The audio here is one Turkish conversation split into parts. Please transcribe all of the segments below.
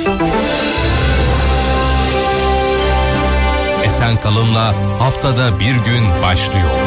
Esen Kalın'la haftada bir gün başlıyor.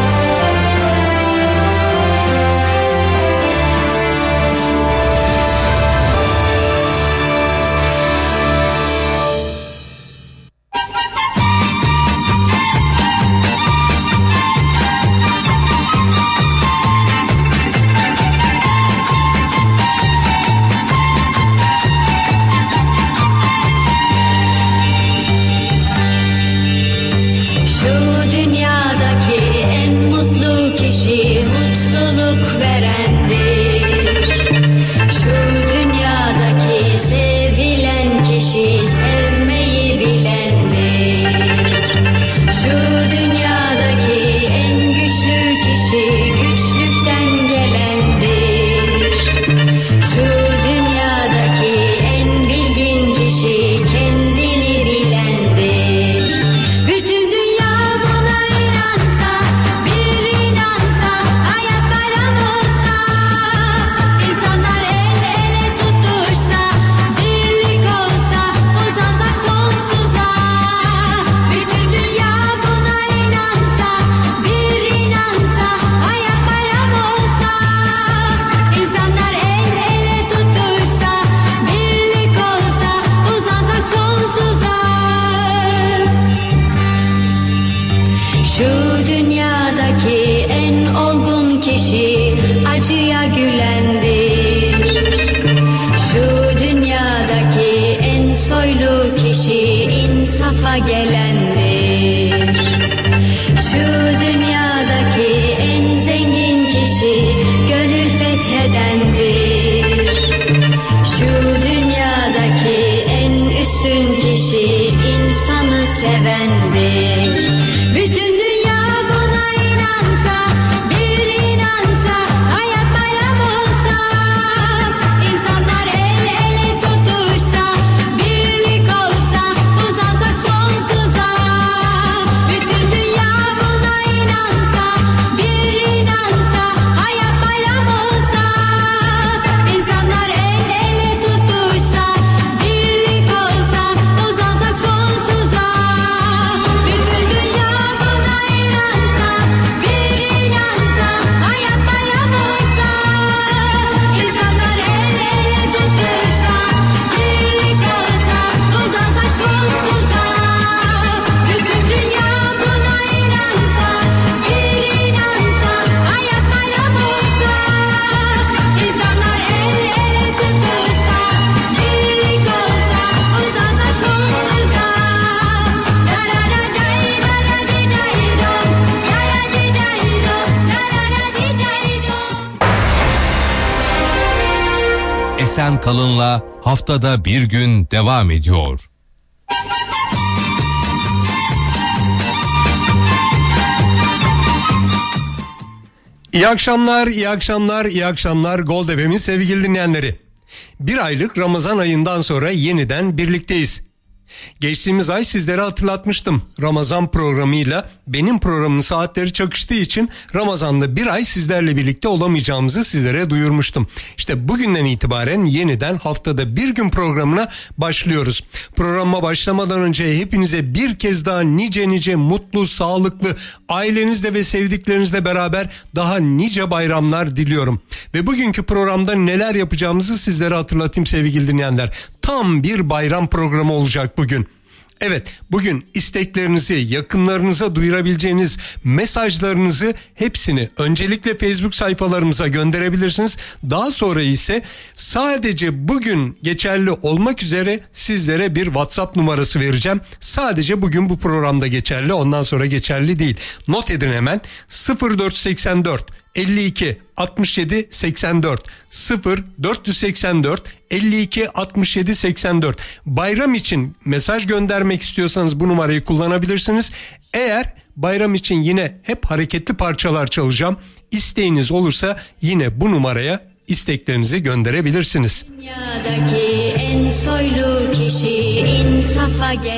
Esen Kalın'la haftada bir gün devam ediyor. İyi akşamlar, iyi akşamlar, iyi akşamlar Gold FM'in sevgili dinleyenleri. Bir aylık Ramazan ayından sonra yeniden birlikteyiz. Geçtiğimiz ay sizlere hatırlatmıştım. Ramazan programıyla benim programın saatleri çakıştığı için Ramazan'da bir ay sizlerle birlikte olamayacağımızı sizlere duyurmuştum. İşte bugünden itibaren yeniden haftada bir gün programına başlıyoruz. Programa başlamadan önce hepinize bir kez daha nice mutlu, sağlıklı, ailenizle ve sevdiklerinizle beraber daha nice bayramlar diliyorum. Ve bugünkü programda neler yapacağımızı sizlere hatırlatayım sevgili dinleyenler. Tam bir bayram programı olacak bugün. Evet, bugün isteklerinizi, yakınlarınıza duyurabileceğiniz mesajlarınızı hepsini öncelikle Facebook sayfalarımıza gönderebilirsiniz. Daha sonra ise sadece bugün geçerli olmak üzere sizlere bir WhatsApp numarası vereceğim. Sadece bugün bu programda geçerli, ondan sonra geçerli değil. Not edin hemen: 0484 52 67 84 0484 52 67 84. Bayram için mesaj göndermek istiyorsanız bu numarayı kullanabilirsiniz. Eğer bayram için yine hep hareketli parçalar çalacağım, İsteğiniz olursa yine bu numaraya isteklerinizi gönderebilirsiniz. Dünyadaki en soylu kişi, insafa gelen.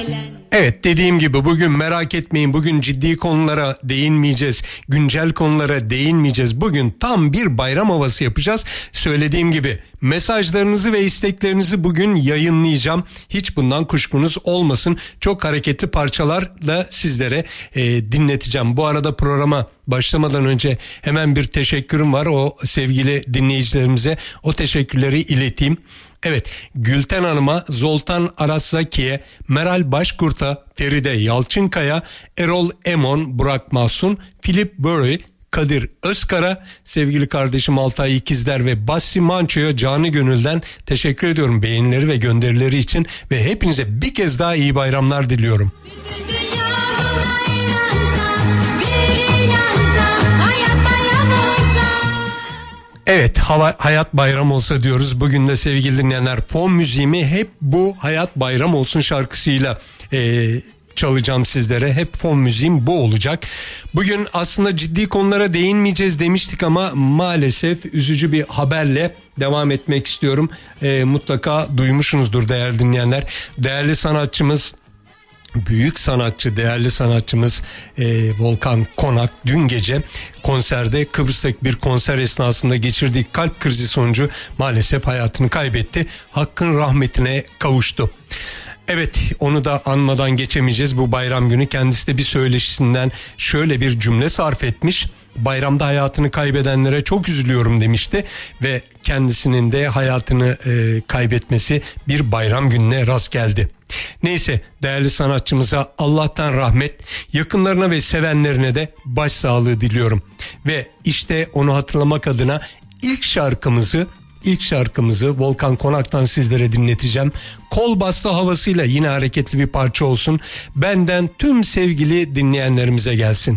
Evet, dediğim gibi bugün merak etmeyin, bugün ciddi konulara değinmeyeceğiz, güncel konulara değinmeyeceğiz. Bugün tam bir bayram havası yapacağız. Söylediğim gibi mesajlarınızı ve isteklerinizi bugün yayınlayacağım. Hiç bundan kuşkunuz olmasın. Çok hareketli parçalarla sizlere dinleteceğim. Bu arada programa başlamadan önce hemen bir teşekkürüm var. O sevgili dinleyicilerimize o teşekkürleri ileteyim. Evet, Gülten Hanım'a, Zoltan Araszaki'ye, Meral Başkurt'a, Feride Yalçınkaya, Erol Emon, Burak Mahsun, Philip Burry, Kadir Özkar'a, sevgili kardeşim Altay İkizler ve Basri Manço'ya canı gönülden teşekkür ediyorum beğenileri ve gönderileri için ve hepinize bir kez daha iyi bayramlar diliyorum. Evet, hayat bayram olsa diyoruz. Bugün de sevgili dinleyenler, fon müziğimi hep bu Hayat Bayram Olsun şarkısıyla çalacağım sizlere. Hep fon müziğim bu olacak. Bugün aslında ciddi konulara değinmeyeceğiz demiştik ama maalesef üzücü bir haberle devam etmek istiyorum. Mutlaka duymuşsunuzdur değerli dinleyenler. Değerli sanatçımız, büyük sanatçı, değerli sanatçımız Volkan Konak dün gece konserde, Kıbrıs'taki bir konser esnasında geçirdiği kalp krizi sonucu maalesef hayatını kaybetti. Hakkın rahmetine kavuştu. Evet, onu da anmadan geçemeyeceğiz bu bayram günü. Kendisi de bir söyleşisinden şöyle bir cümle sarf etmiş. Bayramda hayatını kaybedenlere çok üzülüyorum demişti ve kendisinin de hayatını kaybetmesi bir bayram gününe rast geldi. Neyse, değerli sanatçımıza Allah'tan rahmet, yakınlarına ve sevenlerine de başsağlığı diliyorum. Ve işte onu hatırlamak adına ilk şarkımızı Volkan Konak'tan sizlere dinleteceğim. Kol bastı havasıyla yine hareketli bir parça olsun. Benden tüm sevgili dinleyenlerimize gelsin.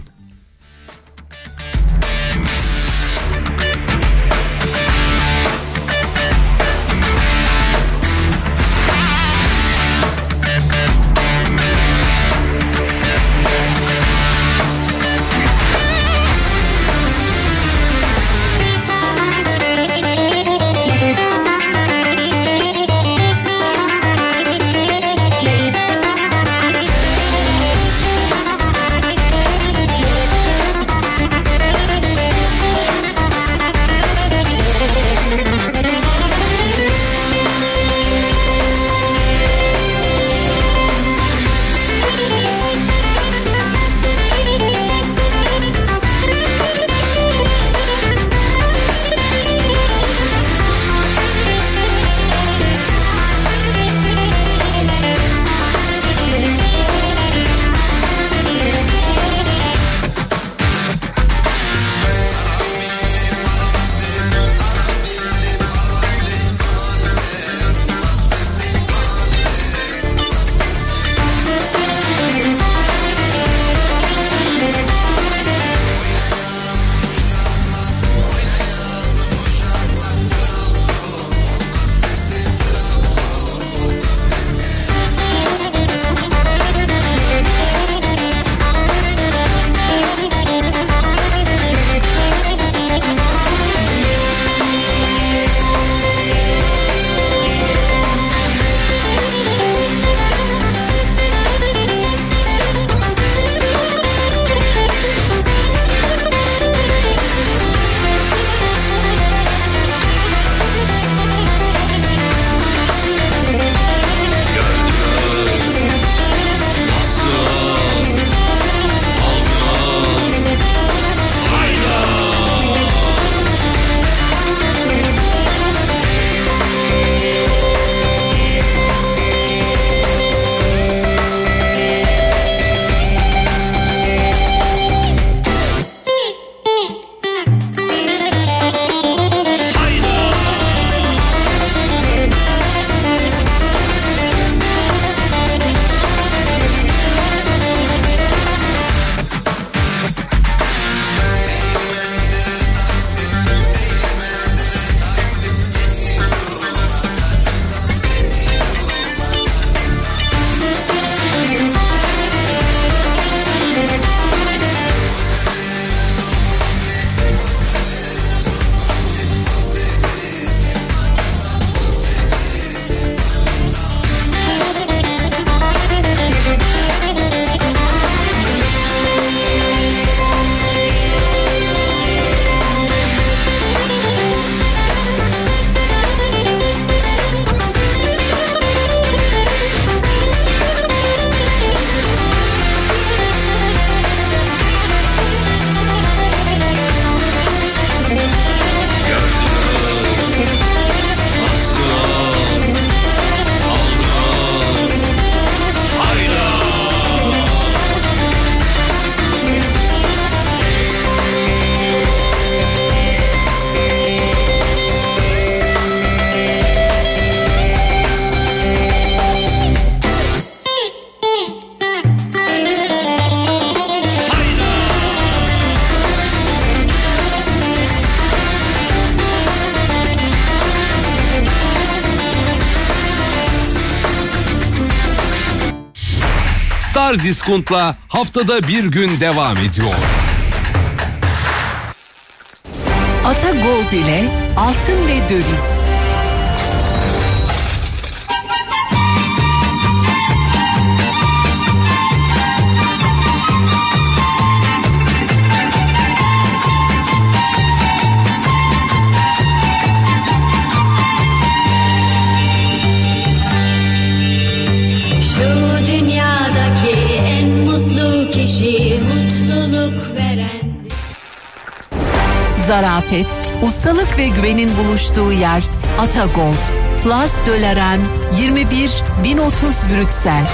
Star Discount'la haftada bir gün devam ediyor. Ata Gold ile altın ve döviz. Şu dünyadaki en mutlu kişi mutluluk veren. Zarafet, ustalık ve güvenin buluştuğu yer Ata Gold. Place de la Reine 21 1030 Brüksel.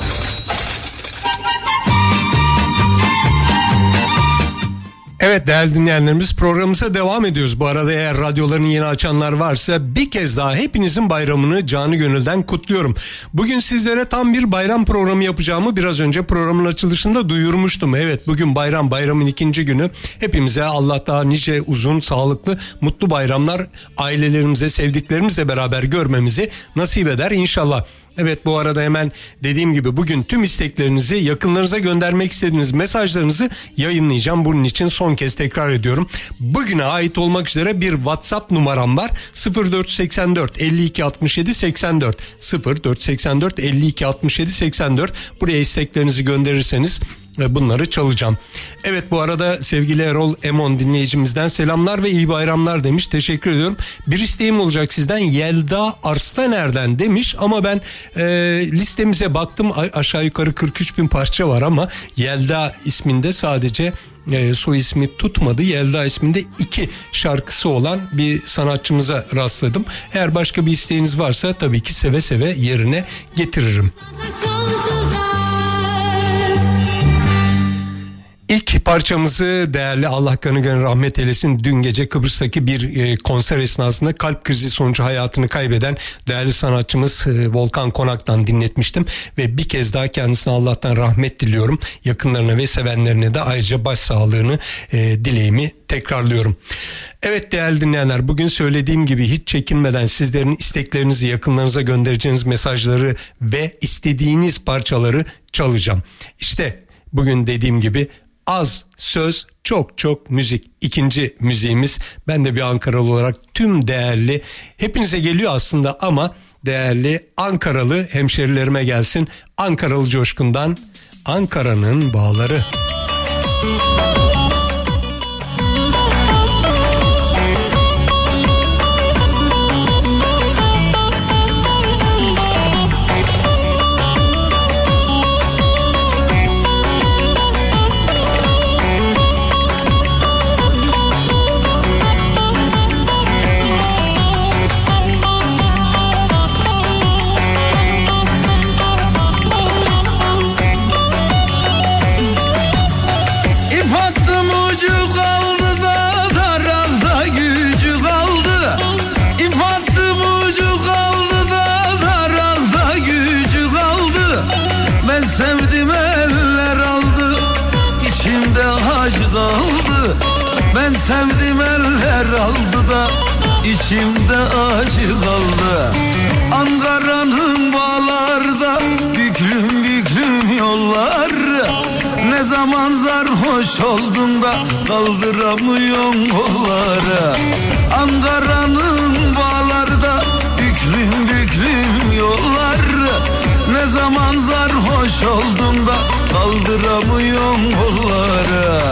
Evet değerli dinleyenlerimiz, programımıza devam ediyoruz. Bu arada eğer radyolarını yeni açanlar varsa bir kez daha hepinizin bayramını canı gönülden kutluyorum. Bugün sizlere tam bir bayram programı yapacağımı biraz önce programın açılışında duyurmuştum. Evet, bugün bayramın ikinci günü. Hepimize Allah daha nice uzun, sağlıklı, mutlu bayramlar ailelerimize, sevdiklerimizle beraber görmemizi nasip eder inşallah. Evet, bu arada hemen dediğim gibi bugün tüm isteklerinizi, yakınlarınıza göndermek istediğiniz mesajlarınızı yayınlayacağım. Bunun için son kez tekrar ediyorum. Bugüne ait olmak üzere bir WhatsApp numaram var. 0484 52 67 84 0484 52 67 84. Buraya isteklerinizi gönderirseniz ve bunları çalacağım. Evet, bu arada sevgili Erol Emon dinleyicimizden selamlar ve iyi bayramlar demiş. Teşekkür ediyorum. Bir isteğim olacak sizden, Yelda Arslaner'den demiş ama ben listemize baktım, aşağı yukarı 43 bin parça var ama Yelda isminde sadece soy ismi tutmadı. Yelda isminde 2 şarkısı olan bir sanatçımıza rastladım. Eğer başka bir isteğiniz varsa tabii ki seve seve yerine getiririm. İlk parçamızı değerli, Allah kanı gönül rahmet eylesin, dün gece Kıbrıs'taki bir konser esnasında kalp krizi sonucu hayatını kaybeden değerli sanatçımız Volkan Konak'tan dinletmiştim ve bir kez daha kendisine Allah'tan rahmet diliyorum. Yakınlarına ve sevenlerine de ayrıca başsağlığını dileğimi tekrarlıyorum. Evet değerli dinleyenler, bugün söylediğim gibi hiç çekinmeden sizlerin isteklerinizi, yakınlarınıza göndereceğiniz mesajları ve istediğiniz parçaları çalacağım. İşte bugün dediğim gibi az söz, çok çok müzik. İkinci müziğimiz, ben de bir Ankaralı olarak tüm değerli, hepinize geliyor aslında ama değerli Ankaralı hemşerilerime gelsin. Ankaralı Coşkun'dan Ankara'nın Bağları. Ben sevdim eller aldı da içimde acı kaldı. Ankara'nın bağlarda büklüm büklüm yollar. Ne zaman sarhoş oldun da kaldıramıyorsun kolları. Ankara'nın bağlarda büklüm büklüm yollar. Ne zaman sarhoş oldun da kaldıramıyorsun kolları.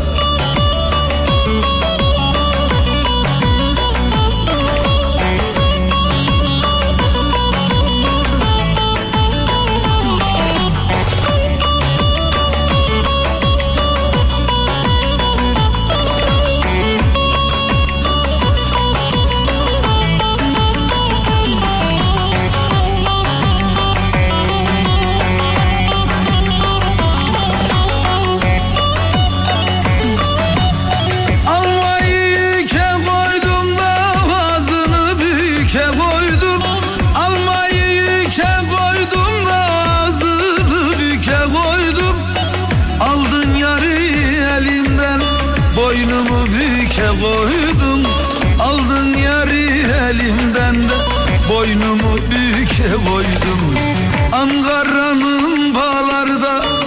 Koydum, aldın yarı elimden de boynumu büke koydum. Ankara'nın bağlarda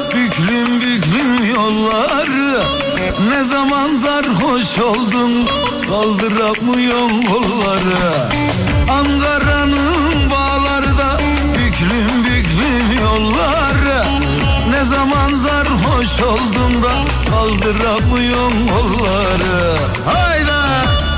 Ne zaman sarhoş oldun kaldıramıyorum kolları. Ankara'nın bağlarda büklüm büklüm yolları. Ne zaman sarhoş oldun da kaldıramıyorum kolları. Hayda!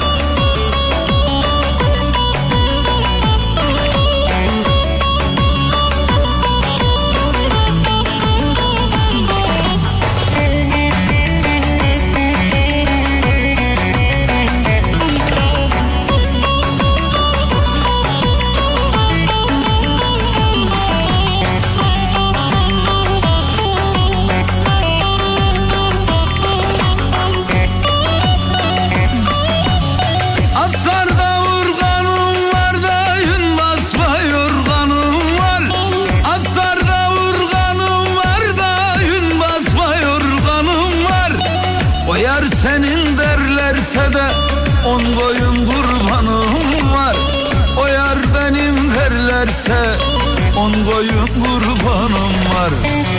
Senin derlerse de 10 boyun kurbanım var. O yar benim derlerse 10 boyun kurbanım var.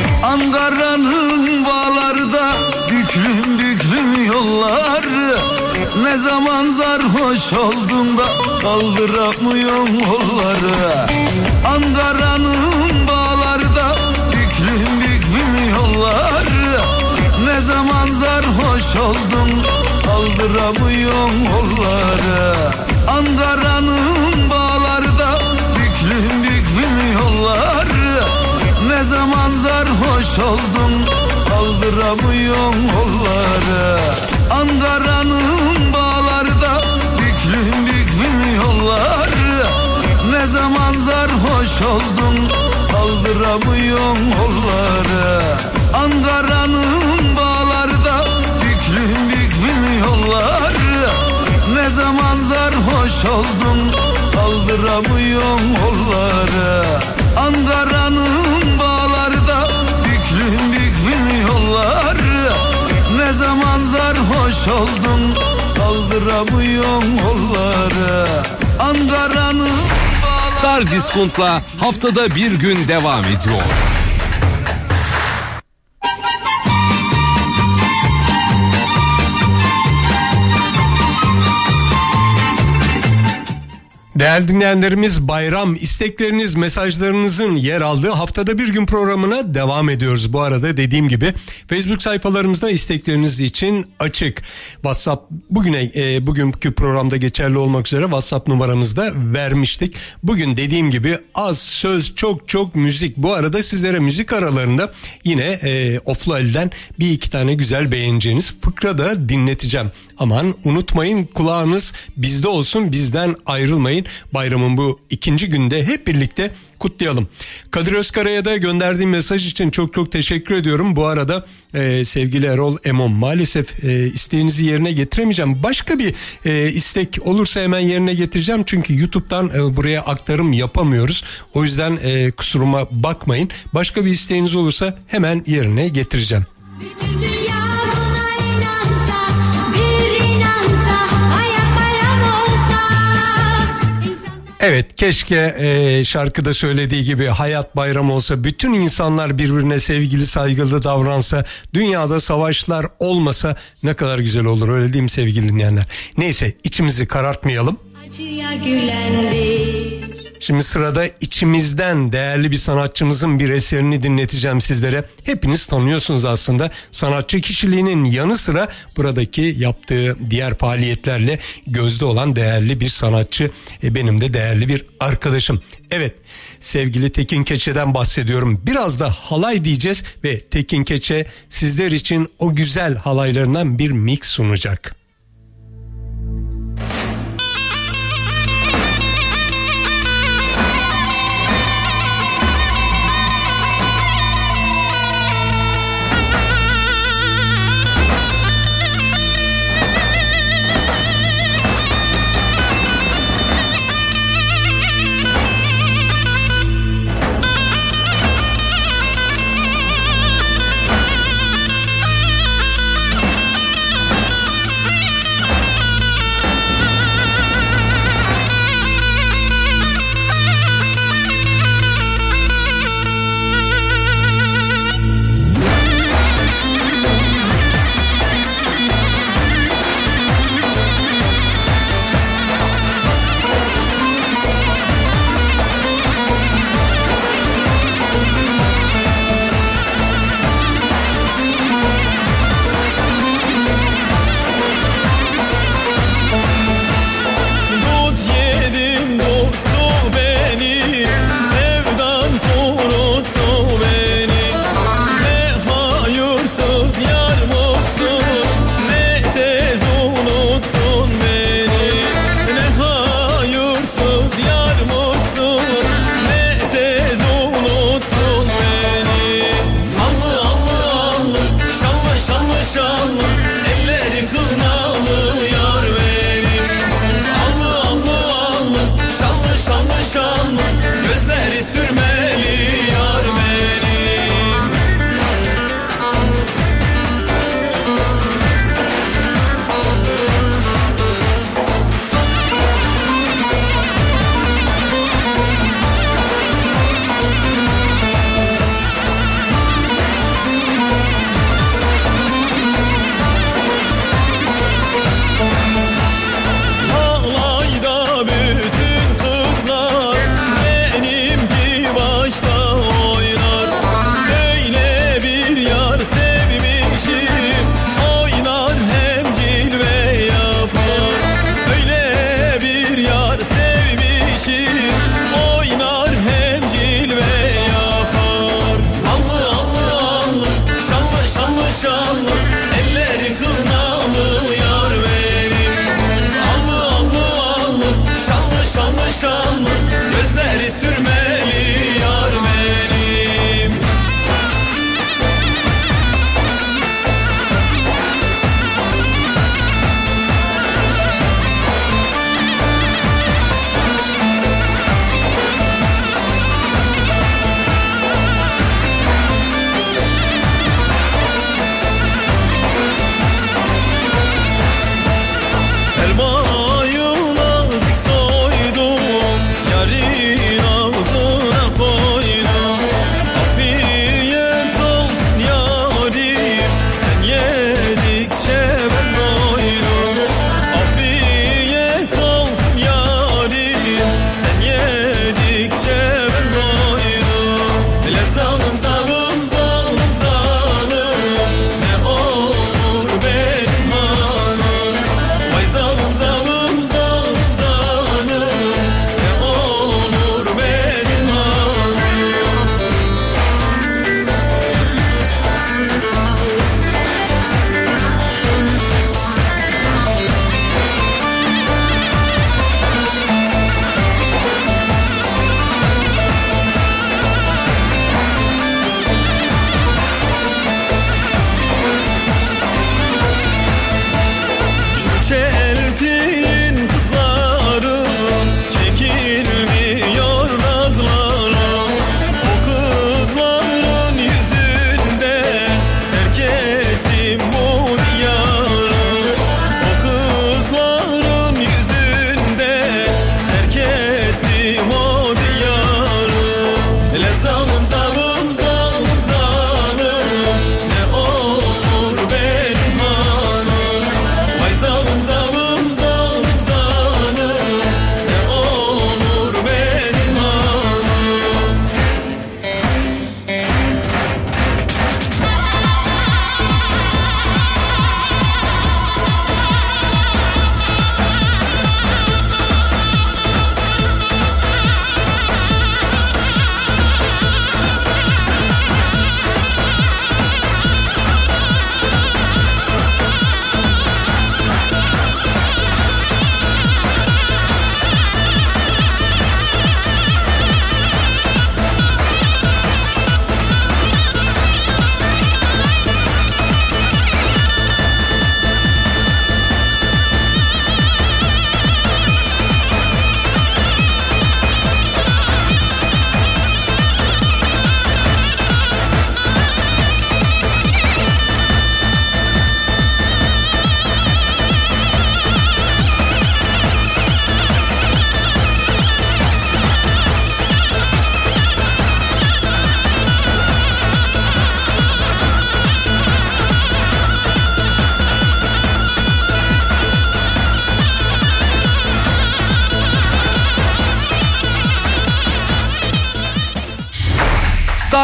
Ankara'nın bağlarda büklüm büklüm yolları. Ne zaman sarhoş oldun da kaldıramıyorum kolları. Ankara'nın bağlarda büklüm büklüm yolları. Ne zaman sarhoş oldun kaldıramıyorum kolları. Ankara'nın bağlarda büklüm büklüm yolları. Ne zaman sarhoş oldun kaldıramıyorum kolları. Ankara'nın bağlarda büklüm büklüm yolları. Ne zaman sarhoş oldun kaldıramıyorum kolları. Ankara'nın bağlarda büklüm büklüm yolları. Ne zaman sarhoş oldun kaldıramıyorum kolları. Ankara'nın bağlarda büklüm büklüm yolları. Ne zaman sarhoş oldun kaldıramıyorum kolları. Ankara'nın Star Discount'la haftada bir gün devam ediyor. Değerli dinleyenlerimiz, bayram istekleriniz, mesajlarınızın yer aldığı haftada bir gün programına devam ediyoruz. Bu arada dediğim gibi Facebook sayfalarımızda istekleriniz için açık. WhatsApp bugünkü programda geçerli olmak üzere WhatsApp numaramızda vermiştik. Bugün dediğim gibi az söz çok müzik. Bu arada sizlere müzik aralarında yine Oflu Ali'den bir iki tane güzel beğeneceğiniz fıkra da dinleteceğim. Aman unutmayın, kulağınız bizde olsun, bizden ayrılmayın. Bayramın bu ikinci günde hep birlikte kutlayalım. Kadir Özkara'ya da gönderdiğim mesaj için çok teşekkür ediyorum. Bu arada sevgili Erol Emon, maalesef isteğinizi yerine getiremeyeceğim. Başka bir istek olursa hemen yerine getireceğim. Çünkü YouTube'dan buraya aktarım yapamıyoruz. O yüzden kusuruma bakmayın. Başka bir isteğiniz olursa hemen yerine getireceğim. Bütün dünya buna inansa, bir inansa, hayat bayram olsa. Evet, keşke şarkıda söylediği gibi hayat bayram olsa, bütün insanlar birbirine sevgili saygılı davransa, dünyada savaşlar olmasa ne kadar güzel olur, öyle değil mi sevgili dinleyenler? Neyse, içimizi karartmayalım. Acıya gülendir. Şimdi sırada içimizden değerli bir sanatçımızın bir eserini dinleteceğim sizlere. Hepiniz tanıyorsunuz aslında. Sanatçı kişiliğinin yanı sıra buradaki yaptığı diğer faaliyetlerle gözde olan değerli bir sanatçı. Benim de değerli bir arkadaşım. Evet, sevgili Tekin Keçe'den bahsediyorum. Biraz da halay diyeceğiz ve Tekin Keçe sizler için o güzel halaylarından bir mix sunacak.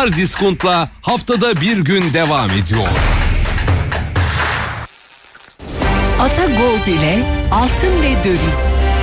Star Discount'la haftada bir gün devam ediyor. Ata Gold ile altın ve döviz.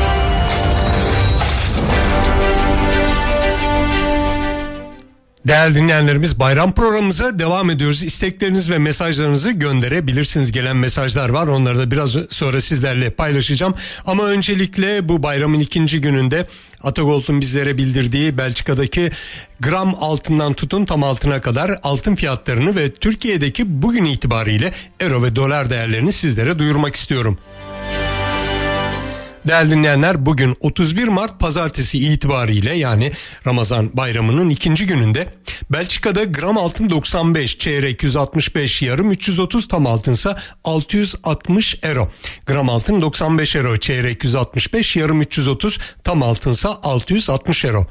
Değerli dinleyenlerimiz, bayram programımıza devam ediyoruz. İstekleriniz ve mesajlarınızı gönderebilirsiniz. Gelen mesajlar var. Onları da biraz sonra sizlerle paylaşacağım. Ama öncelikle bu bayramın ikinci gününde Atagold'un bizlere bildirdiği Belçika'daki gram altından tutun tam altına kadar altın fiyatlarını ve Türkiye'deki bugün itibariyle euro ve dolar değerlerini sizlere duyurmak istiyorum. Değerli dinleyenler, bugün 31 Mart pazartesi itibariyle, yani Ramazan bayramının ikinci gününde Belçika'da gram altın 95, çeyrek 165, yarım 330, tam altınsa 660 euro. Gram altın 95 euro, çeyrek 165, yarım 330, tam altınsa 660 euro.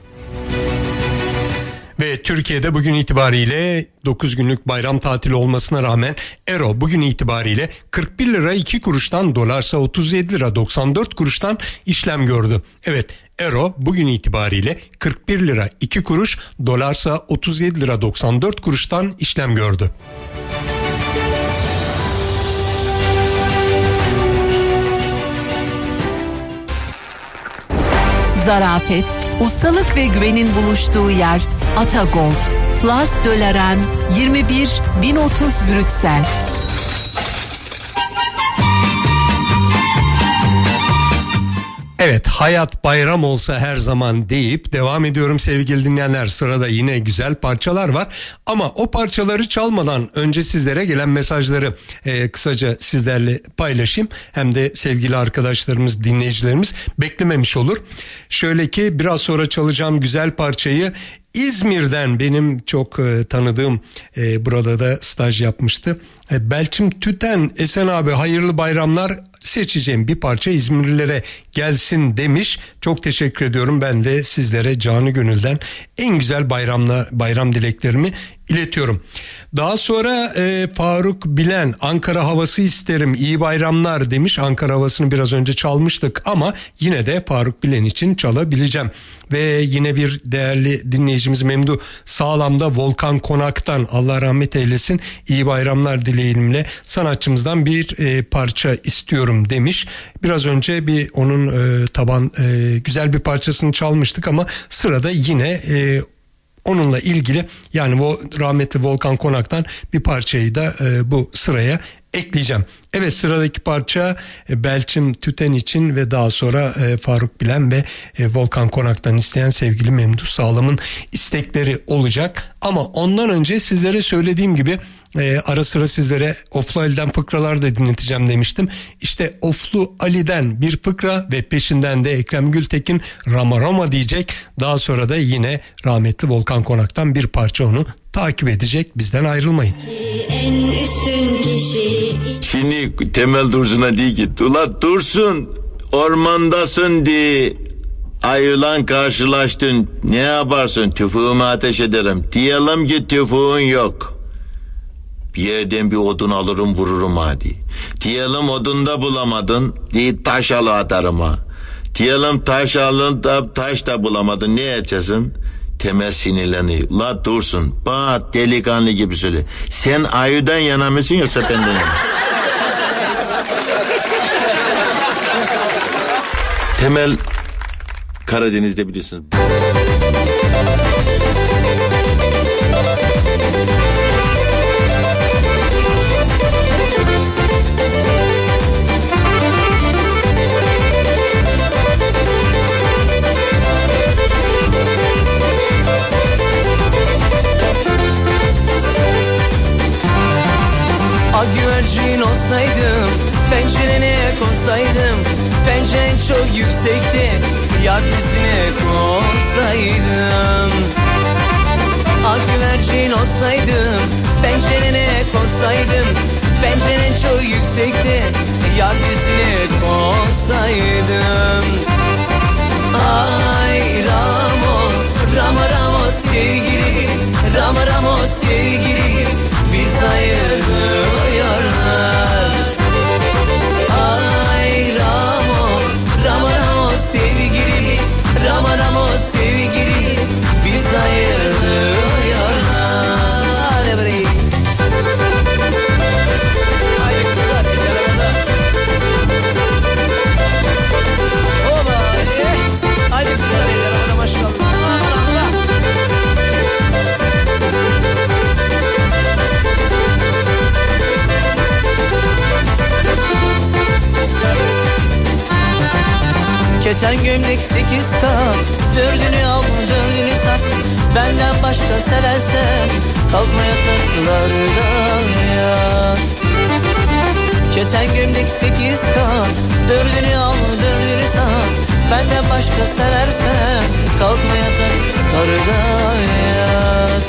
Ve Türkiye'de bugün itibariyle 9 günlük bayram tatili olmasına rağmen euro bugün itibariyle 41 lira 2 kuruştan, dolarsa 37 lira 94 kuruştan işlem gördü. Evet, euro bugün itibariyle 41 lira 2 kuruş, dolarsa 37 lira 94 kuruştan işlem gördü. Zarafet, ustalık ve güvenin buluştuğu yer Ata Gold. Place de la Reine 21 1030 Brüksel. Evet, hayat bayram olsa her zaman deyip devam ediyorum sevgili dinleyenler. Sırada yine güzel parçalar var ama o parçaları çalmadan önce sizlere gelen mesajları kısaca sizlerle paylaşayım. Hem de sevgili arkadaşlarımız, dinleyicilerimiz beklememiş olur. Şöyle ki, biraz sonra çalacağım güzel parçayı İzmir'den benim çok tanıdığım, burada da staj yapmıştı, Belçim Tüten, Esen abi hayırlı bayramlar, seçeceğim bir parça İzmirlilere gelsin demiş. Çok teşekkür ediyorum. Ben de sizlere canı gönülden en güzel bayram dileklerimi iletiyorum. Daha sonra Faruk Bilen, Ankara havası isterim, iyi bayramlar demiş. Ankara havasını biraz önce çalmıştık ama yine de Faruk Bilen için çalabileceğim. Ve yine bir değerli dinleyicimiz Memduh Sağlam'da Volkan Konak'tan, Allah rahmet eylesin, iyi bayramlar dileğimle sanatçımızdan bir parça istiyorum demiş. Biraz önce bir onun güzel bir parçasını çalmıştık ama sırada yine onunla ilgili, yani rahmetli Volkan Konak'tan bir parçayı da bu sıraya ekleyeceğim. Evet, sıradaki parça Belçim Tüten için ve daha sonra Faruk Bilen ve Volkan Konak'tan isteyen sevgili Memduh Sağlam'ın istekleri olacak. Ama ondan önce sizlere söylediğim gibi ara sıra sizlere Oflu Ali'den fıkralar da dinleteceğim demiştim. İşte Oflu Ali'den bir fıkra ve peşinden de Ekrem Gültekin Rama Rama diyecek. Daha sonra da yine rahmetli Volkan Konak'tan bir parça onu takip edecek. Bizden ayrılmayın. En üstün kişi. Şimdi Temel Dursun'a diyor ki, ula Dursun, ormandasın diye ayılan karşılaştın, ne yaparsın? Tüfeğimi ateş ederim. Diyelim ki tüfeğin yok. Bir yerden bir odun alırım, vururum hadi. Diyelim odunda bulamadın, diye taş alı atarım ha. Diyelim taş alın da taş da bulamadın, ne edeceksin? Temel sinirleniyor. La Dursun, bana delikanlı gibi söyle. Sen ayıdan yana mısın yoksa benden yana mısın? Temel Karadeniz'de biliyorsunuz. Güvercin olsaydım, pencerene konsaydım, penceren çok yüksekti, yar dizine konsaydım. Güvercin olsaydım, pencerene konsaydım, penceren çok yüksekti, yar dizine konsaydım. Ay Ramo, Ramo Ramo sevgili, Ramo Ramo sevgili, biz ayırdık yarlar. Ay Ramo, Ramo Ramo sevgili, Ramo Ramo sevgili, biz ayırdık yarlar. Keten gömlek 8 kat, 4'ünü al 4'ünü sat. Benden başka seversen kalkma yataklardan yat. Keten gömlek 8 kat, 4'ünü al 4'ünü sat. Benden başka seversen kalkma yataklardan yat.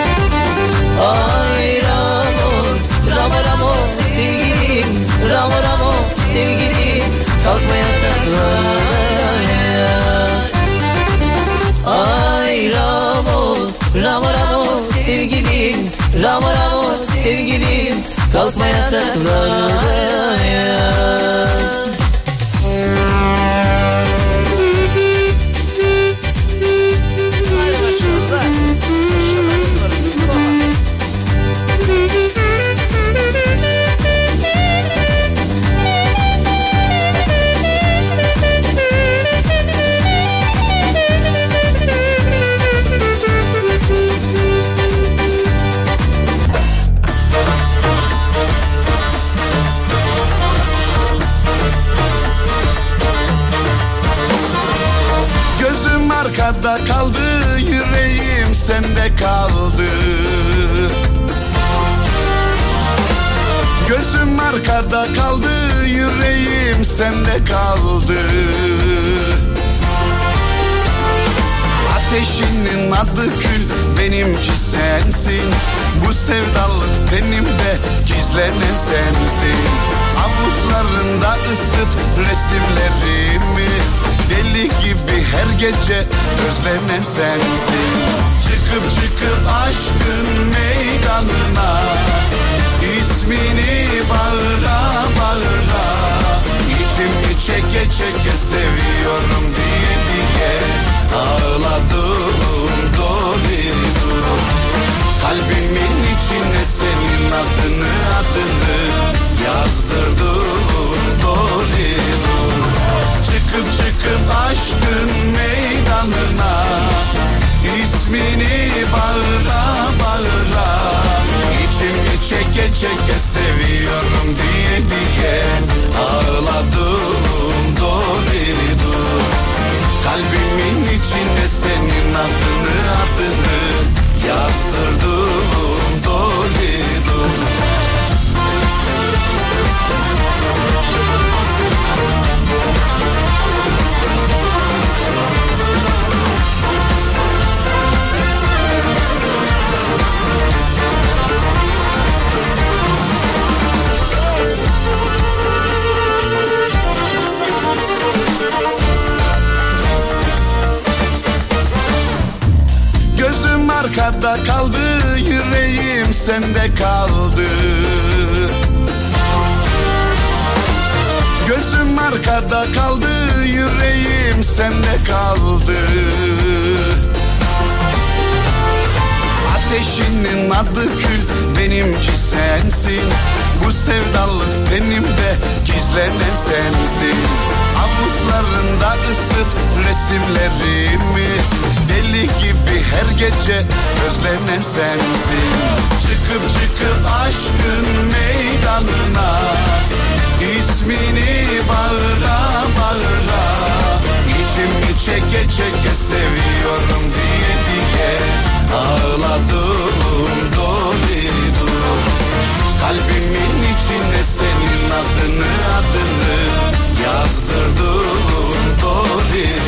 Ay Ramos, Ramos sevgilim, Ramos sevgilim, kalkma yataklardan yat. Ay Ramos sevgilim, Ramos sevgilim, kalkma yataklardan yat. Arkada kaldı, yüreğim sende kaldı. Gözüm arkada kaldı, yüreğim sende kaldı. Ateşinin adı kül, benimki sensin. Bu sevdalık tenimde gizlenen sensin. Avuçlarında ısıt resimlerimi. Deli gibi her gece özlenen sensin. Çıkıp aşkın meydanına, ismini bağıra bağıra, İçimi çeke seviyorum diye ağladım dolu. Kalbimin içine senin adını yazdırdım dolu. Çıkıp aşkın meydanına, ismini bağıra bağıra, İçimi çeke seviyorum diye ağladım dolu. Kalbimin içine senin adını yazdırdım dolu. Arkada kaldı, yüreğim sende kaldı. Gözüm arkada kaldı, yüreğim sende kaldı. Ateşinin adı kül, benimki sensin. Bu sevdalık tenimde gizlenen sensin. Avuçlarında ısıt resimlerimi. Deli gibi her gece özlenen sensin. Çıkıp aşkın meydanına, ismini bağıra bağıra, İçimi çeke seviyorum diye ağladım dolu. Kalbimin içine senin adını yazdırdım dolu.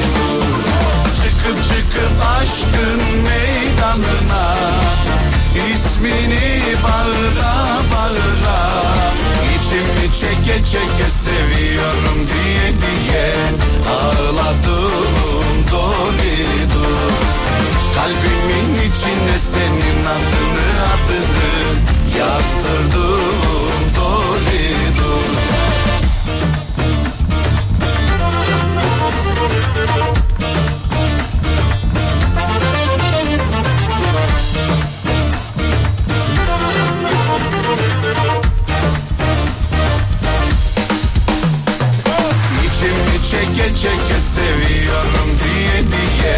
Çıkıp aşkın meydanına, ismini bağıra bağıra, İçimi çeke seviyorum diye ağladım dolu. Kalbimin içine senin adını yazdırdım dolu. Çeke seviyorum diye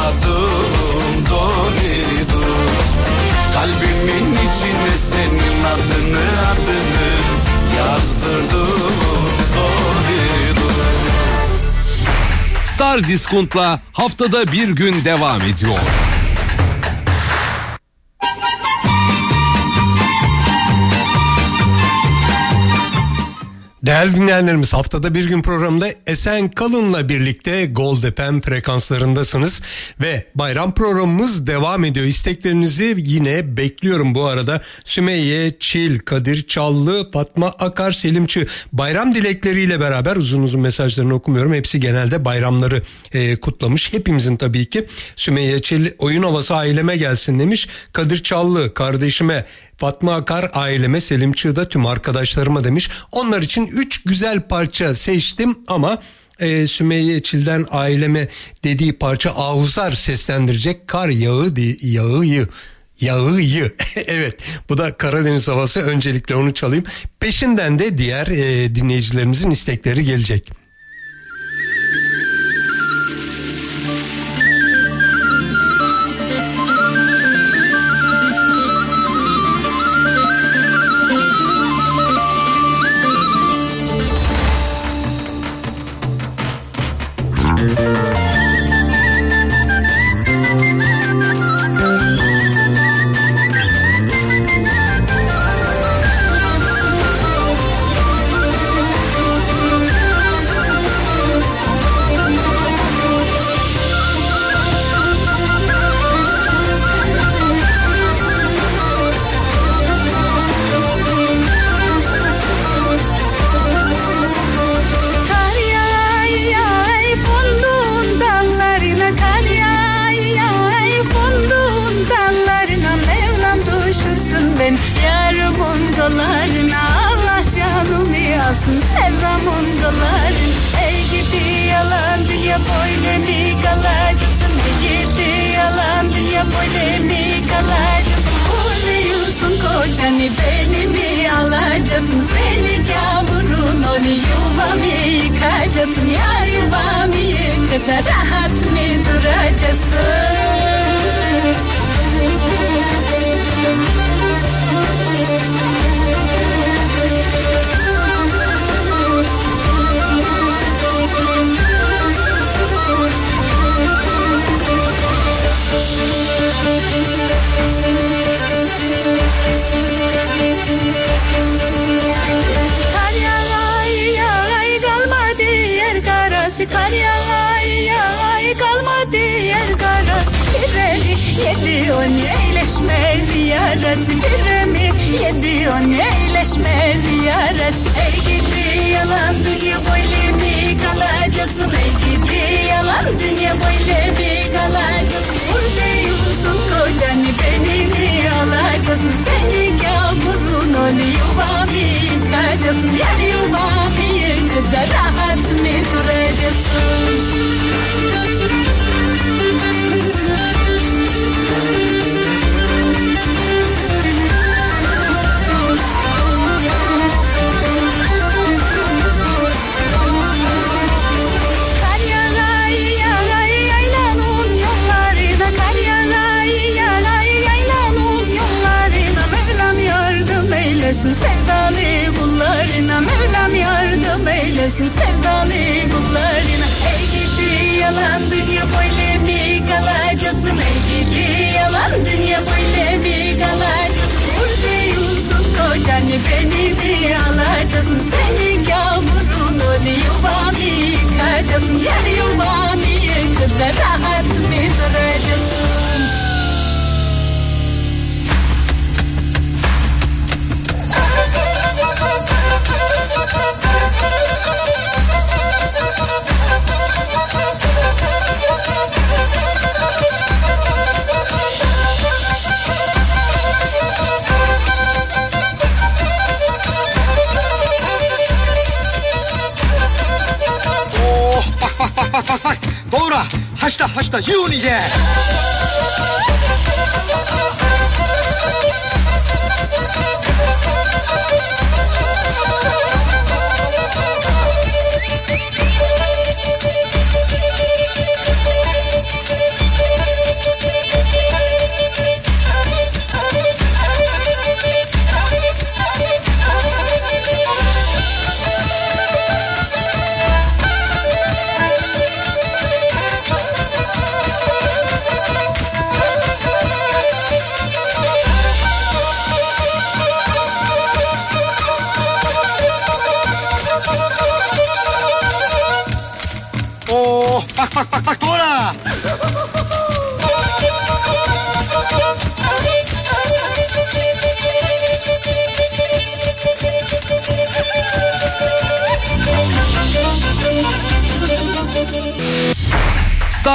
ağladım dolu. Kalbimin içine senin Star Discount'la haftada bir gün devam ediyor. Değerli dinleyenlerimiz, haftada bir gün programında Esen Kalın'la birlikte Gold FM frekanslarındasınız ve bayram programımız devam ediyor. İsteklerinizi yine bekliyorum bu arada. Sümeyye Çil, Kadir Çallı, Fatma Akar, Selim Çığ bayram dilekleriyle beraber uzun uzun mesajlarını okumuyorum. Hepsi genelde bayramları kutlamış. Hepimizin tabii ki. Sümeyye Çil oyun havası aileme gelsin demiş. Kadir Çallı kardeşime, Fatma Akar aileme, Selim Çığ da tüm arkadaşlarıma demiş. Onlar için 3 güzel parça seçtim ama Sümeyye Çil'den aileme dediği parça Ahuzar seslendirecek. Kar yağı. Evet, bu da Karadeniz havası, öncelikle onu çalayım. Peşinden de diğer dinleyicilerimizin istekleri gelecek. Doğra, haşla, yiyin iyice.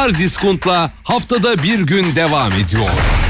Star Discount'la haftada bir gün devam ediyor.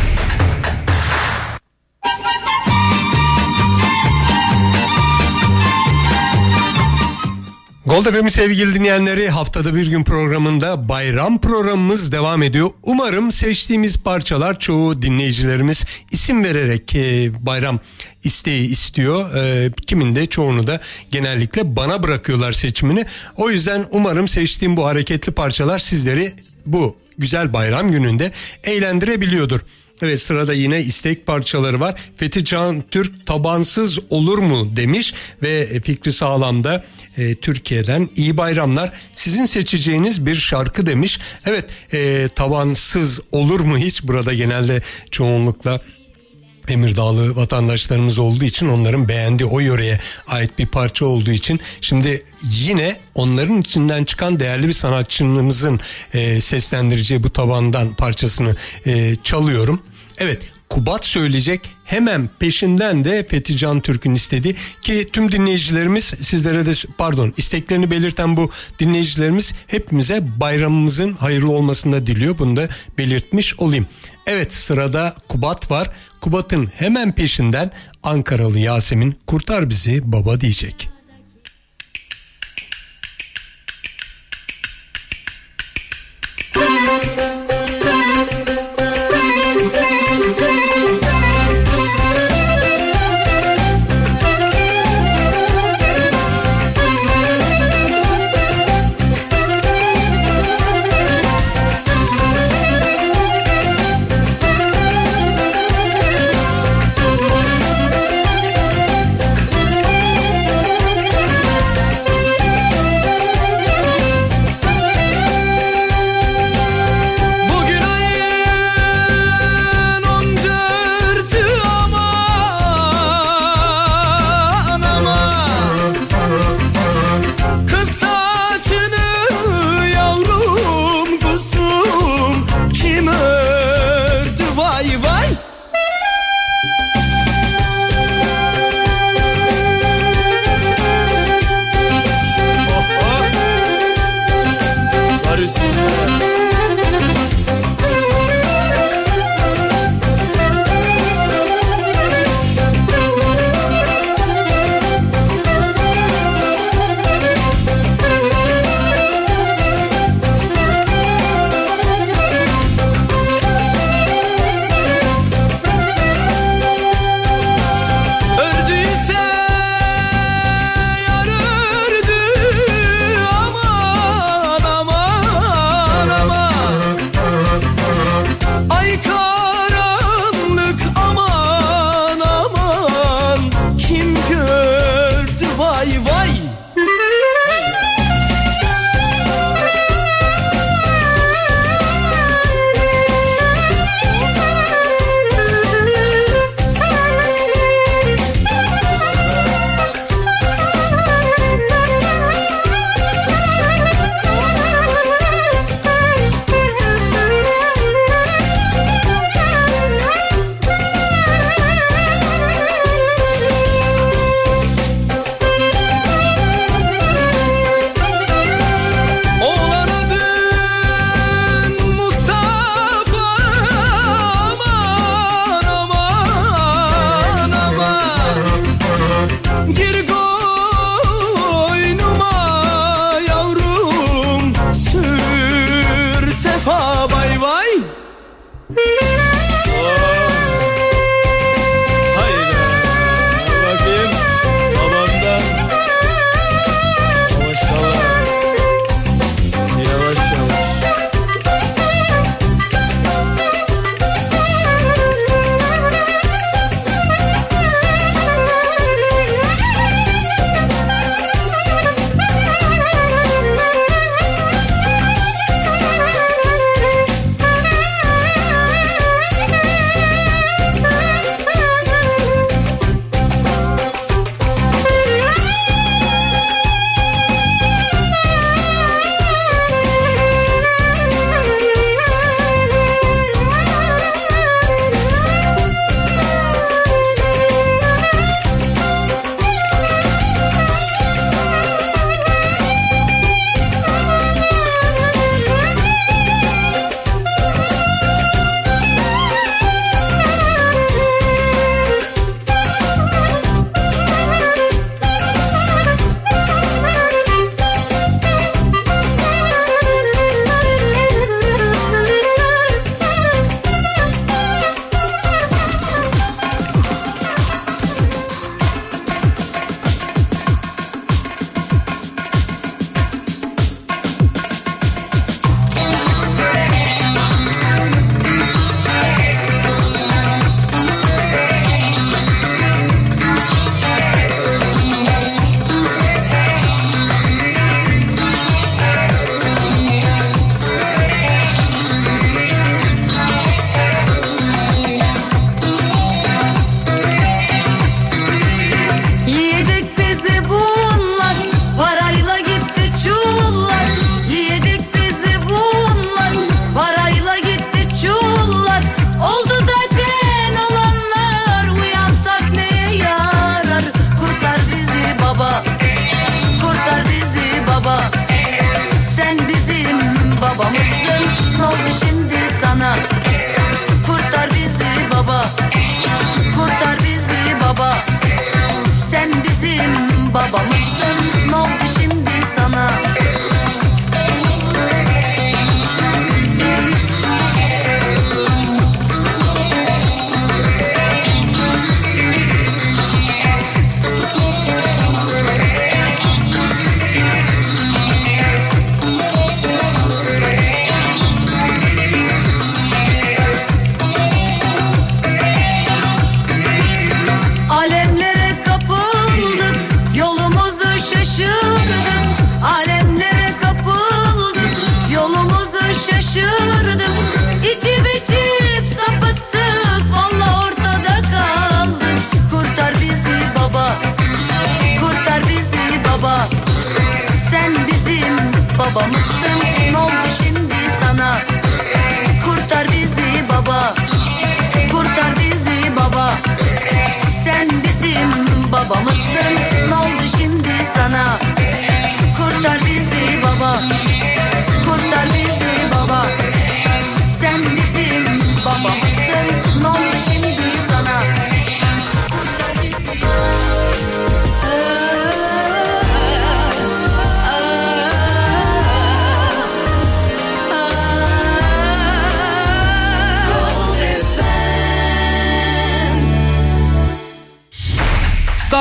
Gold FM'in sevgili dinleyenleri, haftada bir gün programında bayram programımız devam ediyor. Umarım seçtiğimiz parçalar, çoğu dinleyicilerimiz isim vererek bayram isteği istiyor. Kimin de çoğunu da genellikle bana bırakıyorlar seçimini. O yüzden umarım seçtiğim bu hareketli parçalar sizleri bu güzel bayram gününde eğlendirebiliyordur. Evet, sırada yine istek parçaları var. Fethi Can Türk tabansız olur mu demiş ve Fikri Sağlam'da Türkiye'den iyi bayramlar, sizin seçeceğiniz bir şarkı demiş. Evet, tabansız olur mu hiç, burada genelde çoğunlukla Emirdağlı vatandaşlarımız olduğu için, onların beğendiği, o yöreye ait bir parça olduğu için şimdi yine onların içinden çıkan değerli bir sanatçımızın seslendireceği bu tabandan parçasını çalıyorum. Evet, Kubat söyleyecek, hemen peşinden de Fethi Can Türk'ün istediği, ki tüm dinleyicilerimiz sizlere de isteklerini belirten bu dinleyicilerimiz hepimize bayramımızın hayırlı olmasını da diliyor. Bunu da belirtmiş olayım. Evet, sırada Kubat var. Kubat'ın hemen peşinden Ankaralı Yasemin kurtar bizi baba diyecek.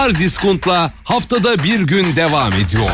Star Discount'la haftada bir gün devam ediyor.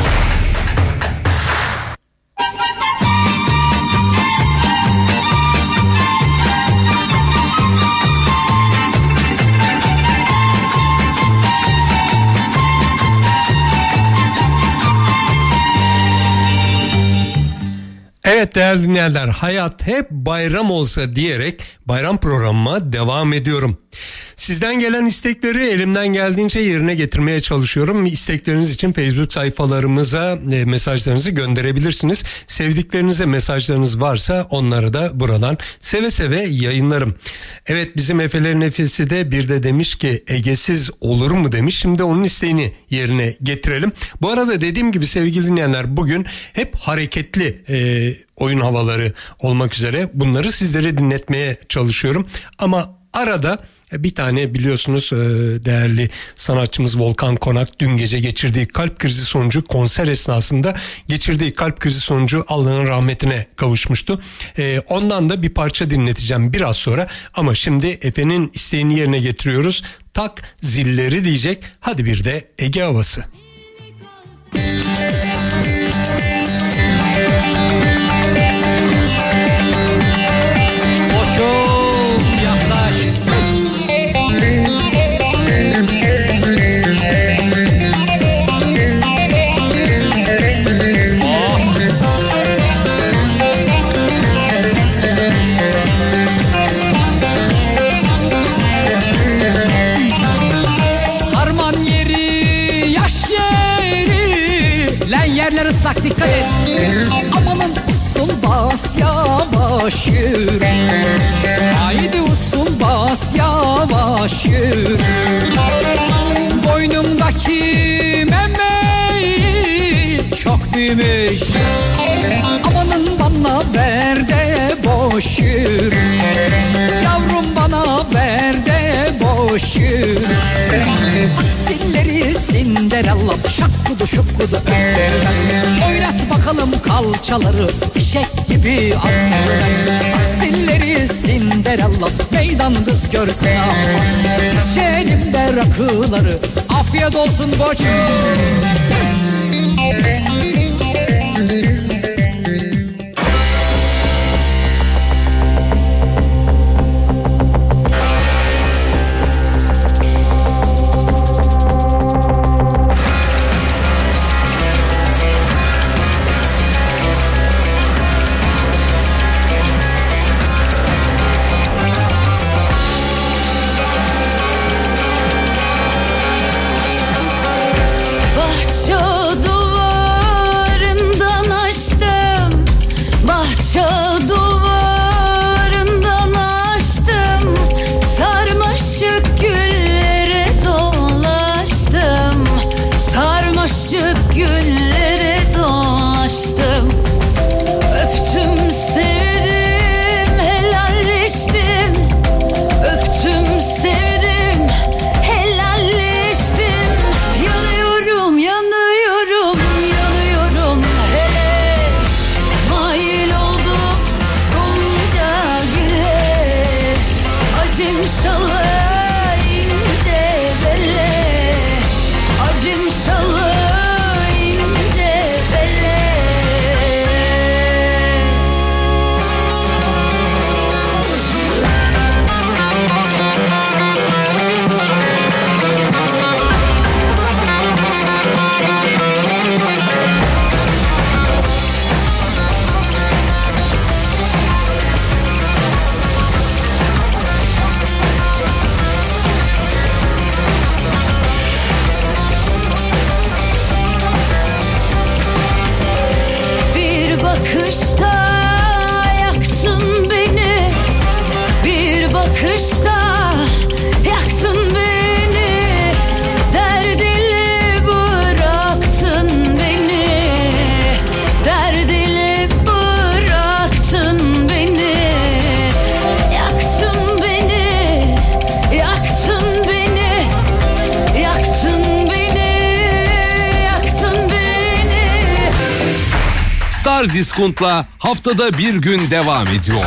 Evet değerli dinleyenler, hayat hep bayram olsa diyerek bayram programıma devam ediyorum. Sizden gelen istekleri elimden geldiğince yerine getirmeye çalışıyorum. İstekleriniz için Facebook sayfalarımıza mesajlarınızı gönderebilirsiniz. Sevdiklerinize mesajlarınız varsa onları da buradan seve seve yayınlarım. Evet, bizim Efelerin Efesi de bir de demiş ki Egesiz olur mu demiş. Şimdi onun isteğini yerine getirelim. Bu arada dediğim gibi sevgili dinleyenler, bugün hep hareketli oyun havaları olmak üzere bunları sizlere dinletmeye çalışıyorum. Ama arada bir tane biliyorsunuz değerli sanatçımız Volkan Konak dün gece geçirdiği kalp krizi sonucu, konser esnasında geçirdiği kalp krizi sonucu Allah'ın rahmetine kavuşmuştu. Ondan da bir parça dinleteceğim biraz sonra, ama şimdi Efe'nin isteğini yerine getiriyoruz. Tak zilleri diyecek. Hadi bir de Ege havası. Islak dikkat et. Amanın usul bas yavaş yürü. Haydi usul bas yavaş yürü. Boynumdaki memeyi çok büyümüş. Amanın bana ver de boş yürü. Yavrum bana ver de boş yürü. Aksilleri Cinderella şakkudu şukkudu oynat bakalım kalçaları fişek gibi at. Aksilleri Cinderella meydan kız görsün ama içerimde rakıları afiyet olsun koçum. Star Discount'la haftada bir gün devam ediyor.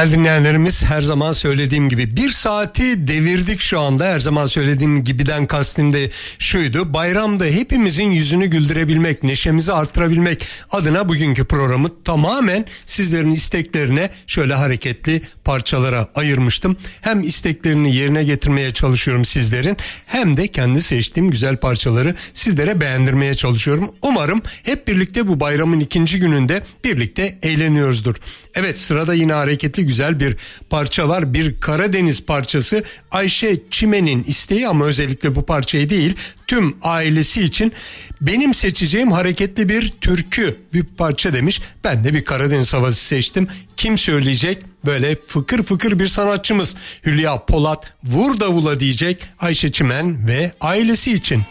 Değerli dinleyenlerimiz, her zaman söylediğim gibi bir saati devirdik şu anda. Her zaman söylediğim gibiden kastım da şuydu: bayramda hepimizin yüzünü güldürebilmek, neşemizi arttırabilmek adına bugünkü programı tamamen sizlerin isteklerine, şöyle hareketli parçalara ayırmıştım. Hem isteklerini yerine getirmeye çalışıyorum sizlerin, hem de kendi seçtiğim güzel parçaları sizlere beğendirmeye çalışıyorum. Umarım hep birlikte bu bayramın ikinci gününde birlikte eğleniyoruzdur. Evet, sırada yine hareketli güzel bir parça var. Bir Karadeniz parçası. Ayşe Çimen'in isteği, ama özellikle bu parçayı değil, tüm ailesi için benim seçeceğim hareketli bir türkü, bir parça demiş. Ben de bir Karadeniz havası seçtim. Kim söyleyecek? Böyle fıkır fıkır bir sanatçımız Hülya Polat vur davula diyecek, Ayşe Çimen ve ailesi için.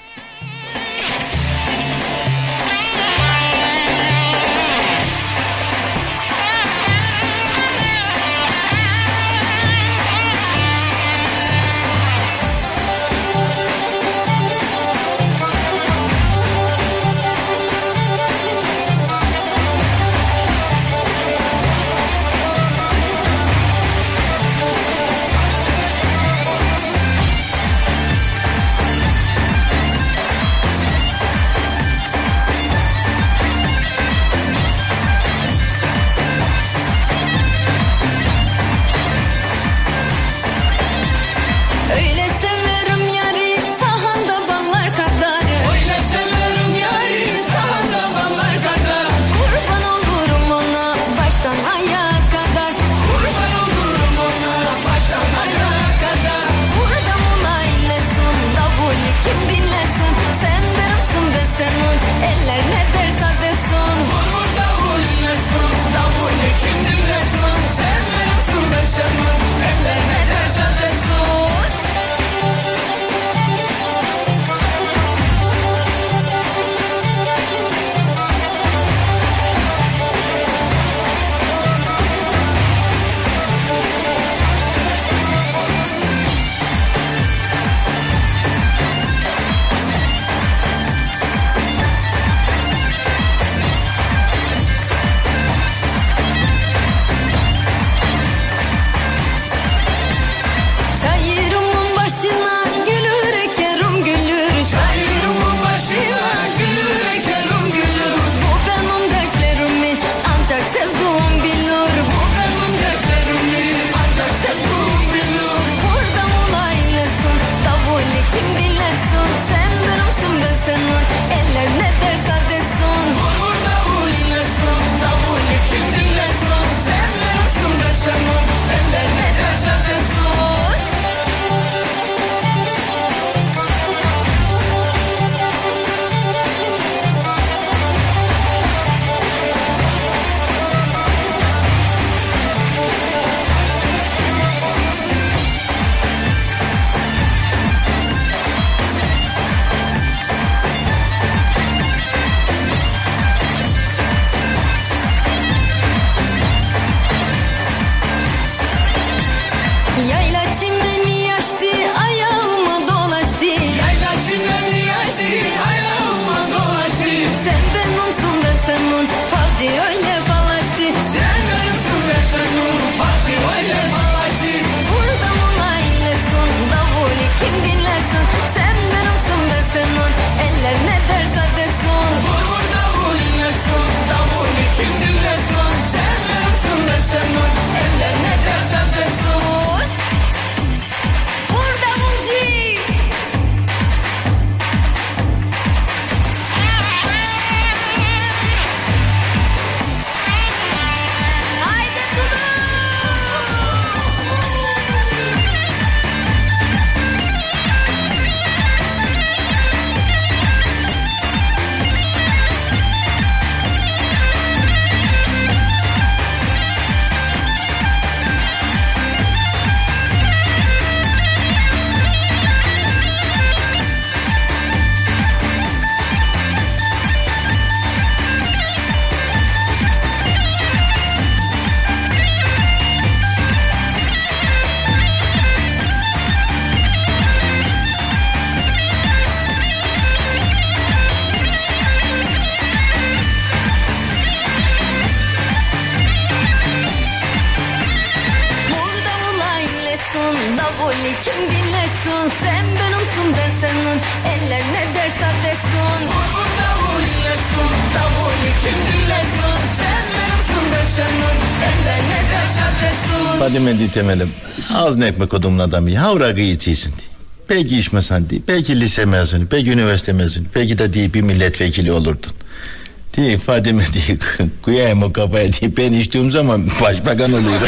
kim dinlesin? Sen benimsin ben senin, eller ne derse desin. Vur davul yesin, davul kim dinlesin? Sen benimsin ben senin, eller ne derse desin. Fadime di Temel'im, ağzına ekmek kodumun adamı, havra gıyıtıysın diye. Belki içmesen diye, belki lise mezunu, belki üniversite mezunu, belki de diye bir milletvekili olurdun. Diye Fadime diye koyayım o kafaya diye, ben içtiğim zaman başbakan oluyorum.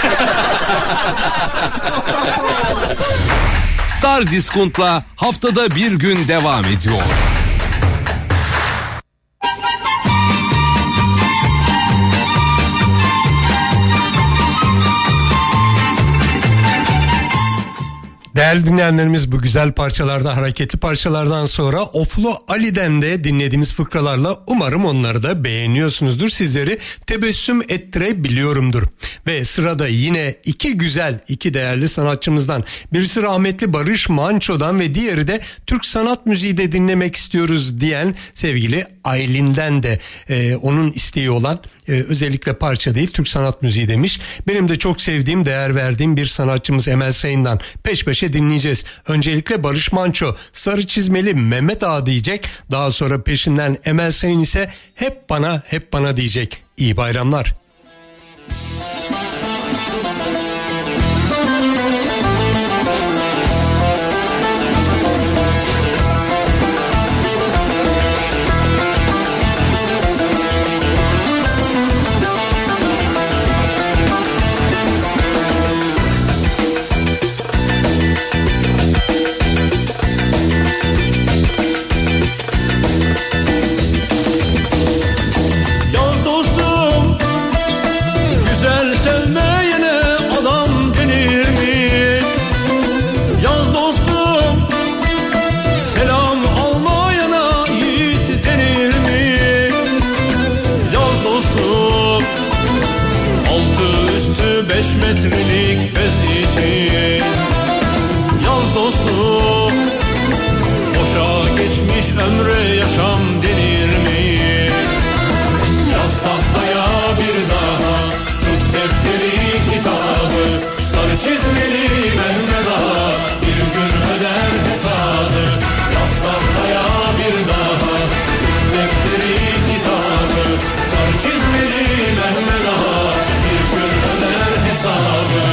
Star Discount'la haftada bir gün devam ediyor. Değerli dinleyenlerimiz, bu güzel parçalarda, hareketli parçalardan sonra Oflu Ali'den de dinlediğimiz fıkralarla umarım onları da beğeniyorsunuzdur. Sizleri tebessüm ettirebiliyorumdur. Ve sırada yine iki değerli sanatçımızdan, birisi rahmetli Barış Manço'dan ve diğeri de Türk sanat müziği de dinlemek istiyoruz diyen sevgili Aylin'den de onun isteği olan özellikle parça değil Türk sanat müziği demiş. Benim de çok sevdiğim, değer verdiğim bir sanatçımız Emel Sayın'dan peş peşe dinleyeceğiz. Öncelikle Barış Manço sarı çizmeli Mehmet Ağa diyecek. Daha sonra peşinden Emel Sayın ise hep bana diyecek. İyi bayramlar. Metrelik bez için yaz dostum, boşa geçmiş ömre yaşam denir mi? Yaz tahtaya bir daha, tut defteri kitabı, sarı çizmeli Mehmet Ağa bir gün öder hesabı. Yaz tahtaya bir daha, tut defteri kitabı, sarı çizmeli Mehmet Ağa bir gün öder hesabı.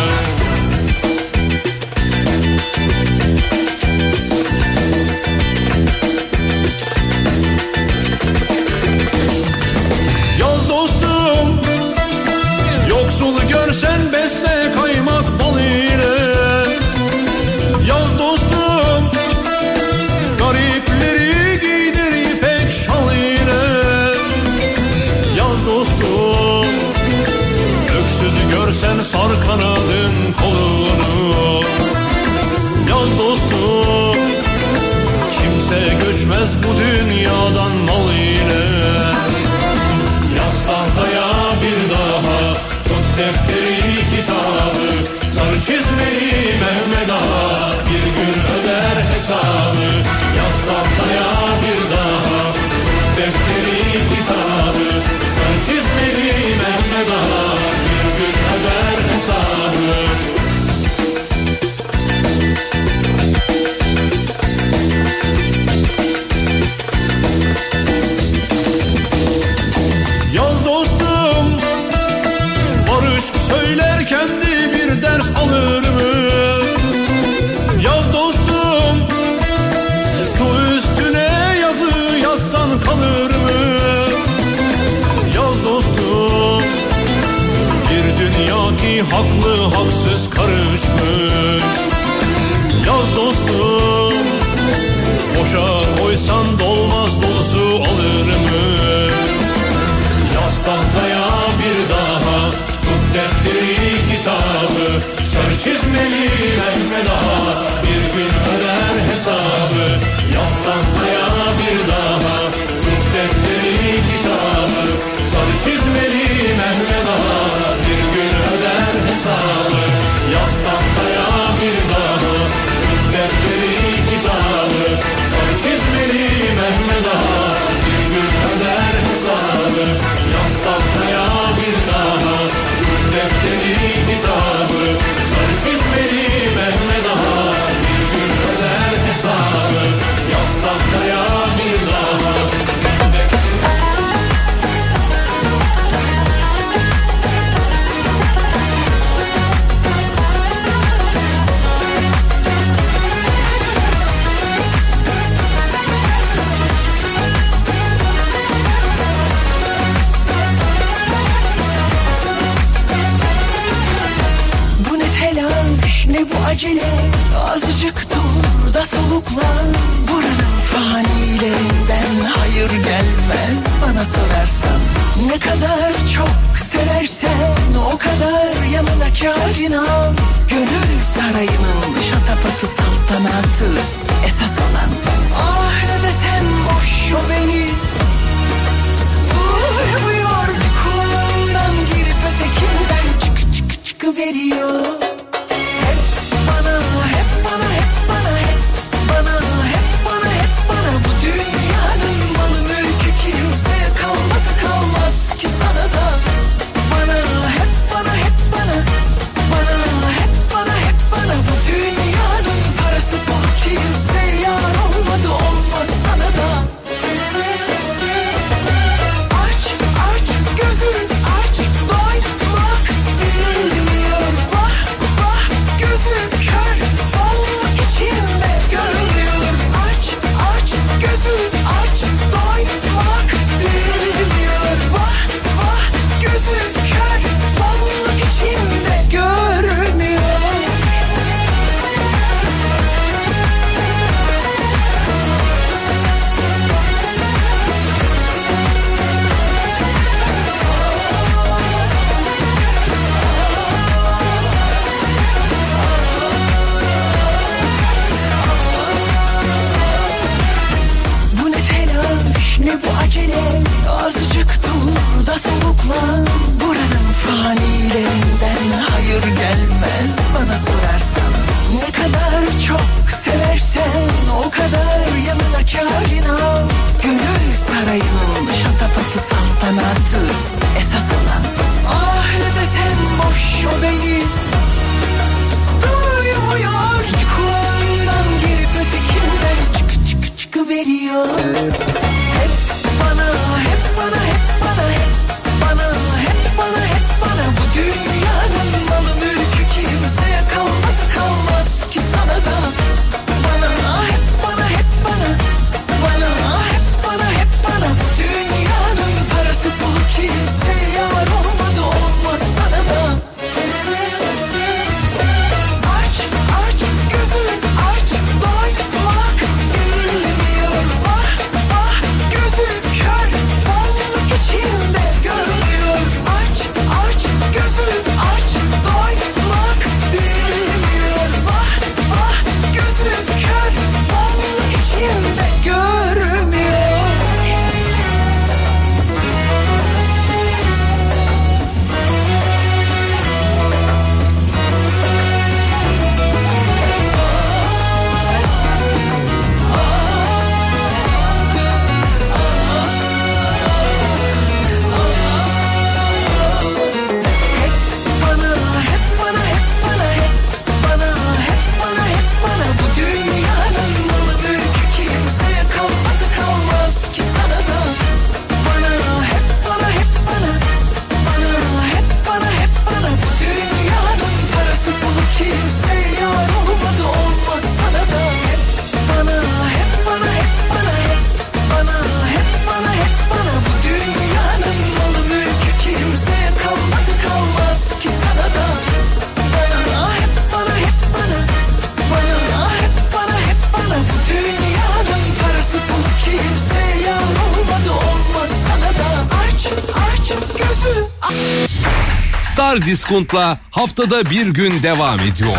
Yaz dostum, yoksul görsen besle kaymak bal ile. Yaz dostum, garipleri giydir ipek şal ile. Yaz dostum, öksüz görsen sar kanadın kolunu. Yaz dostum, kimse göçmez bu dünyadan mal ile. Yaz tahtaya bir daha, tut defteri kitabı, sarı çizmeli Mehmet Ağa bir gün öder hesabı. Yaz tahtaya bir daha, tut defteri kitabı, sarı çizmeli Mehmet Ağa bir gün öder hesabı. Yaz dostum, barış söylerken de bir ders alır mı? Yaz dostum, su üstüne yazı yazsan kalır mı? Yaz dostum, bir dünya ki haklı haksız karışmış. Yaz dostum, boşa koysan dolmaz dolusu alır mı? Yaz tahtaya bir daha, tut defteri kitabı, sarı çizmeli Mehmet Ağa bir gün öder hesabı. Yaz tahtaya bir daha, tut defteri kitabı, sarı çizmeli Mehmet Ağa bir gün öder hesabı. Yaz tahtaya bir daha, tut defteri kitabı, sarı çizmeli Mehmet Ağa bir gün öder hesabı. Yaz tahtaya bir daha, tut defteri kitabı, sarı çizmeli Mehmet Ağa azıcık dur da soluklan. Buranın fanilerinden hayır gelmez bana sorarsan. Ne kadar çok seversen o kadar yanına kârin al. Gönül sarayının şatafatı saltanatı esas olan. Ah ne desen boş o beni duymuyor. Kulağından girip ötekinden çıkıveriyor. Hep bana, hep bana, hep bana, hep bana, hep bana, hep bana. Bu dünyanın malı mülkü kimseye kalmadı kalmaz ki sana da. Bana, hep bana, hep bana, bana, hep bana, hep bana. Bu dünyanın parası pul kimseye yar olmadı olmaz sana da. Aç, aç gözün aç, doymak bilmiyor. Vah, vah gözün kör, olmak içinde görmüyor. Aç, aç gözün aç, doymak bilmiyor. Vah, vah gözün kör, olmak içinde görmüyor. Bu ne telaş ne bu acele, azıcık dur da soluklan. Buranın fanilerinden hayır gelmez bana sorarsan. Ne kadar çok seversen o kadar yanına kârin al. Gönül sarayının şatafatı saltanatı esas olan. Ah ne desen boş o beni duymuyor. Kulağından girip ötekinden çıkıveriyor. Hep bana, hep bana, hep bana, hep bana, hep bana, hep bana. Bu dünyanın malı mülkü kimseye kalmadı kalmaz ki sana da. Bana, hep bana, hep bana, bana, hep bana, hep bana. Bu dünyanın parası pulu kimseye yar olmadı olmaz sana da. Aç, aç gözün aç, doymak bilmiyor. Vah, vah gözün kör, olmak içinde görmüyor. Aç, aç gözün aç, doymak bilmiyor. Vah, vah gözün kör, olmak içinde görmüyor. Bana, hep bana, hep bana, hep bana, hep bana, hep bana. Bu dünyanın malı mülkü kimseye kalmadı kalmaz ki sana da. Bana, hep bana, hep bana, bana, hep bana, hep bana. Bu dünyanın parası pulu kimseye yar olmadı olmaz sana da. Hep bana, hep bana, hep bana, hep bana, hep bana, hep bana. Bu dünyanın malı mülkü kimseye kalmadı kalmaz ki sana da. Bana, hep bana, hep bana, bana, hep bana, hep bana. Bu dünyanın parası pul kimseye yar olmadı olmaz sana da. Aç, aç gözü aç. Star Discount'la haftada bir gün devam ediyor.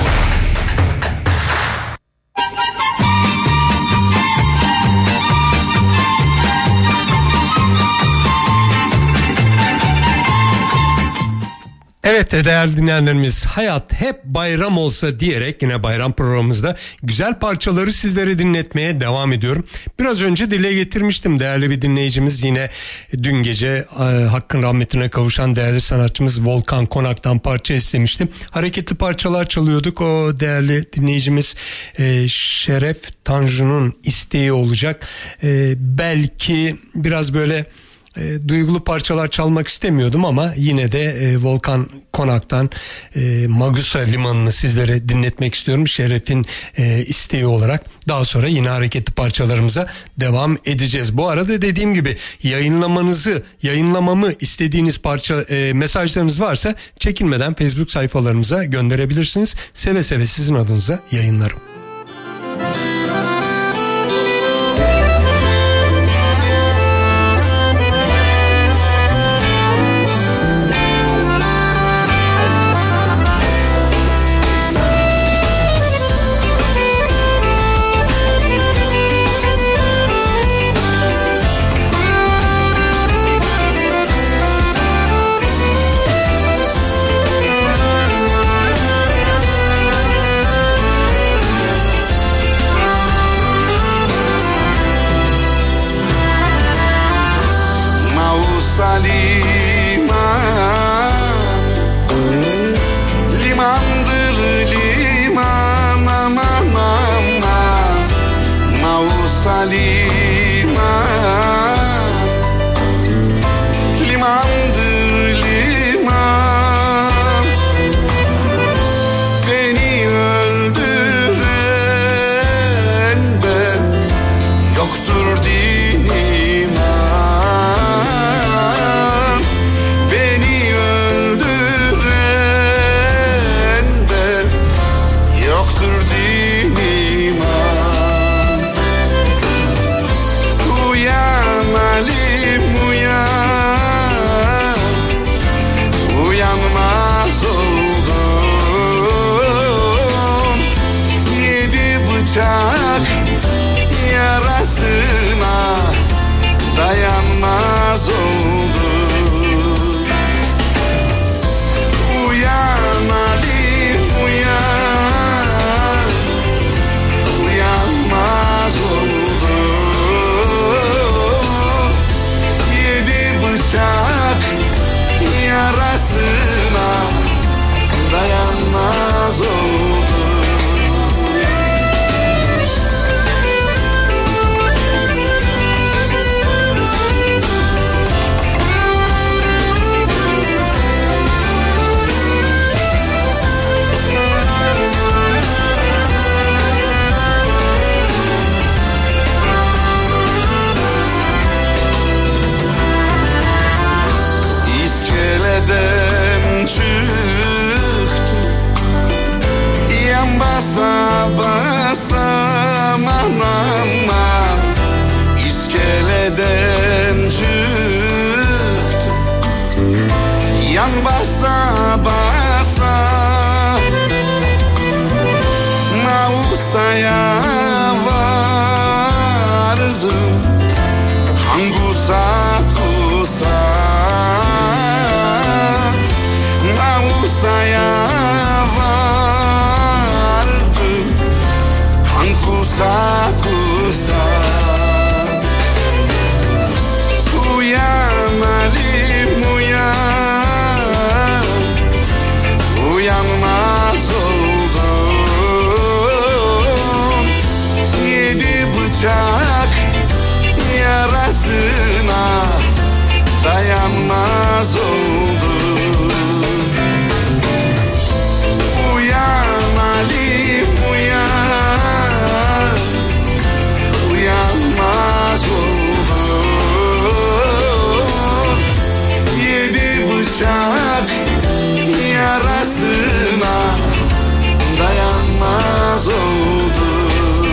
Evet değerli dinleyenlerimiz, hayat hep bayram olsa diyerek yine bayram programımızda güzel parçaları sizlere dinletmeye devam ediyorum. Biraz önce dile getirmiştim, değerli bir dinleyicimiz yine dün gece hakkın rahmetine kavuşan değerli sanatçımız Volkan Konak'tan parça istemiştim. Hareketli parçalar çalıyorduk, o değerli dinleyicimiz Şeref Tanju'nun isteği olacak. Belki biraz böyle duygulu parçalar çalmak istemiyordum ama yine de Volkan Konak'tan Magusa Limanı'nı sizlere dinletmek istiyorum. Şeref'in isteği olarak. Daha sonra yine hareketli parçalarımıza devam edeceğiz. Bu arada dediğim gibi yayınlamamı istediğiniz parça mesajlarınız varsa çekinmeden Facebook sayfalarımıza gönderebilirsiniz. Seve seve sizin adınıza yayınlarım. liman, limandır liman. Beni öldüren de yoktur din iman. Beni öldüren de yoktur din iman. Uyan Halim uyan, uyanmaz oldum. Yedi bıçak yarasına dayanmaz oldum. Uyan Halim uyan, uyanmaz oldum. Yedi bıçak yarasına dayanmaz oldum. İskeleden çıktı, yan basa basa aman aman. İskeleden çıktı, yan basa basa Mausa'ya vardım, kan kusa kusa. Mausa'ya vardım, kan kusa kusa. Uyan Halim uyan, uyanmaz oldum. Yedi bıçak yarasına dayanmaz oldum. Uyan Halim uyan, uyanmaz oldum. Yedi bıçak yarasına dayanmaz oldum.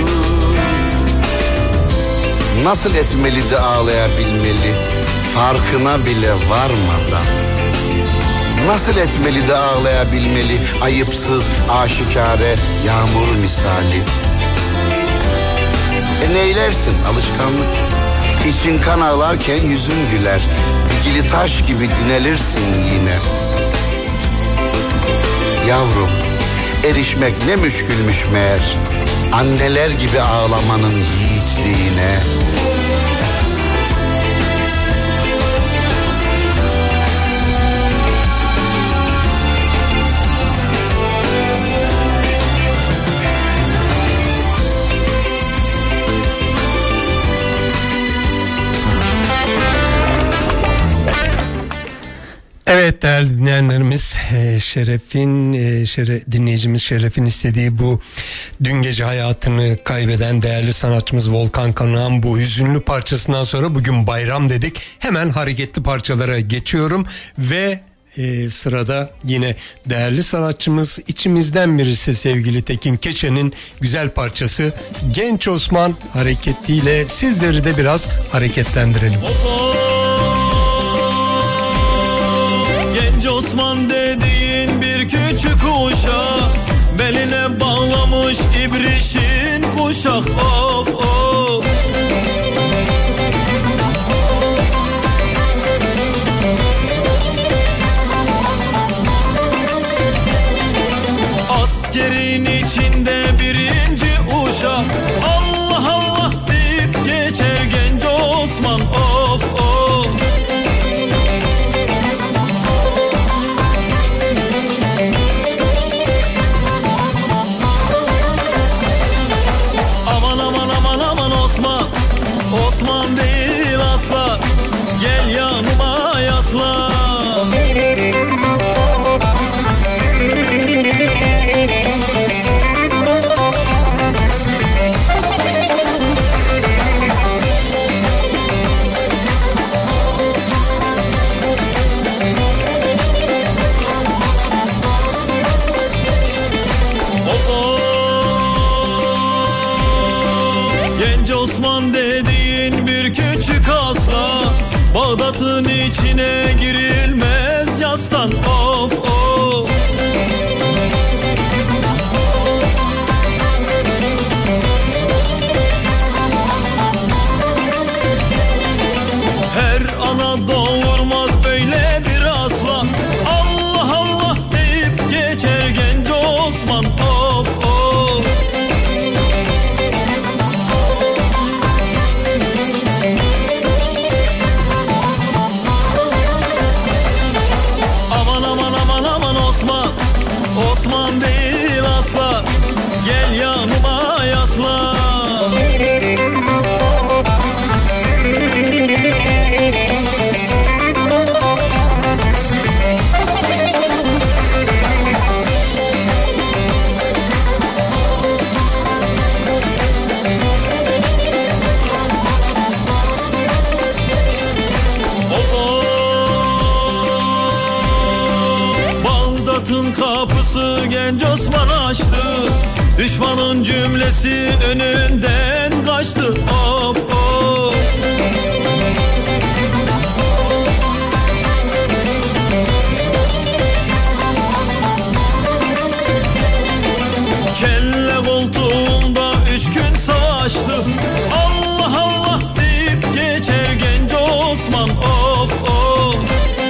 Nasıl etmeli de ağlayabilmeli, farkına bile varmadan. Nasıl etmeli de ağlayabilmeli, ayıpsız, aşikare, yağmur misali. Neylersin alışkanlık, için kan ağlarken yüzün güler. Dikili taş gibi dinelirsin yine. Yavrum, erişmek ne müşkülmüş meğer, anneler gibi ağlamanın yiğitliğine. Evet değerli dinleyenlerimiz, dinleyicimiz Şeref'in istediği bu dün gece hayatını kaybeden değerli sanatçımız Volkan Konak'ın bu hüzünlü parçasından sonra bugün bayram dedik. Hemen hareketli parçalara geçiyorum ve sırada yine değerli sanatçımız, içimizden birisi sevgili Tekin Keçe'nin güzel parçası Genç Osman hareketiyle sizleri de biraz hareketlendirelim. Genç Osman dediğin bir küçük uşak, beline bağlamış ibrişin kuşak. Of of. Askerin içinde birinci uşak, Allah Allah deyip geçer genç Osman. Of of. Aman aman Osman değil asla, gel yanıma yasla. Osman dediğin bir küçük asla, Bağdat'ın içine girilmez yastan. Of of. Her ana doğurmaz böyle bir asla, Allah Allah deyip geçer genç Osman. Of of. Osman değil asla, gel yanıma yasla. Bağdat'ın kapısı genç Osman açtı, düşmanın cümlesi önünden kaçtı. Of of. Kelle koltuğunda 3 gün savaştı, Allah Allah deyip geçer genç Osman. Of of.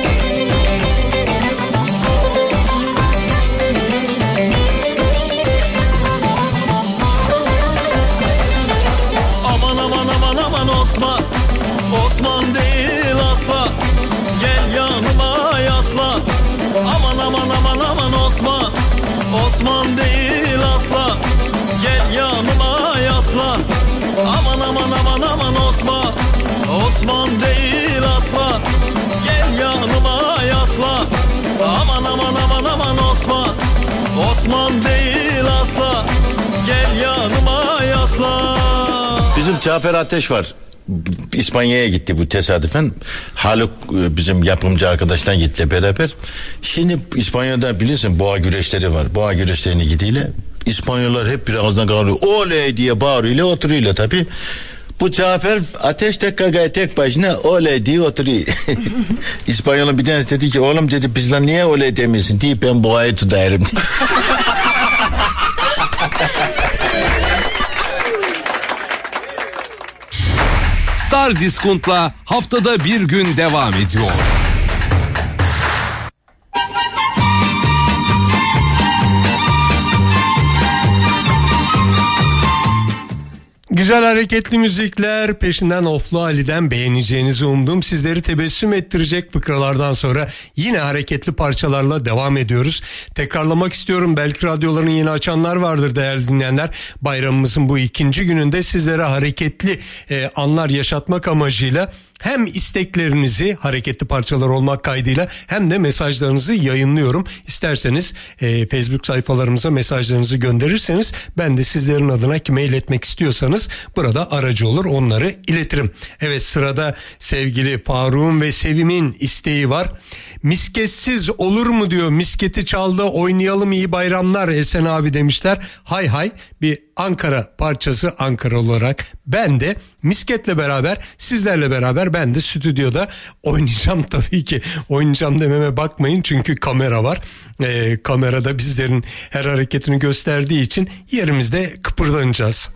Osman, Osman değil asla, gel yanıma yasla. Aman aman aman aman Osman, Osman değil asla, gel yanıma yasla. Aman aman aman aman Osman, Osman değil asla, gel yanıma yasla. Aman aman aman aman Osman, Osman değil asla, gel yanıma yasla. Bizim Cafer Ateş var. İspanya'ya gitti bu tesadüfen. Haluk bizim yapımcı arkadaşlar gitti beraber. Şimdi İspanya'da bilirsin boğa güreşleri var. Boğa güreşlerine gidiyle İspanyollar hep bir ağızdan kalıyor. Oley diye bağırıyla oturuyorlar tabii. Bu Cafer Ateş tek gagaya tek başına oley diye oturuyor. İspanyolun bir tanesi dedi ki oğlum dedi bizler niye oley demiyorsun diye ben boğayı tutarım. Star Discount'la haftada bir gün devam ediyor. Güzel hareketli müzikler, peşinden Oflu Ali'den beğeneceğinizi umdum. Sizleri tebessüm ettirecek fıkralardan sonra yine hareketli parçalarla devam ediyoruz. Tekrarlamak istiyorum, belki radyolarını yeni açanlar vardır değerli dinleyenler. Bayramımızın bu ikinci gününde sizlere hareketli anlar yaşatmak amacıyla hem isteklerinizi hareketli parçalar olmak kaydıyla hem de mesajlarınızı yayınlıyorum. İsterseniz Facebook sayfalarımıza mesajlarınızı gönderirseniz ben de sizlerin adına kime iletmek istiyorsanız burada aracı olur, onları iletirim. Evet, sırada sevgili Faruk'un ve Sevim'in isteği var. Misketsiz olur mu diyor. Misketi çaldı, oynayalım, iyi bayramlar Esen abi demişler. Hay hay, bir Ankara parçası Ankara olarak ben de misketle beraber, sizlerle beraber ben de stüdyoda oynayacağım tabii ki. Oynayacağım dememe bakmayın çünkü kamera var. Kamerada bizlerin her hareketini gösterdiği için yerimizde kıpırdanacağız.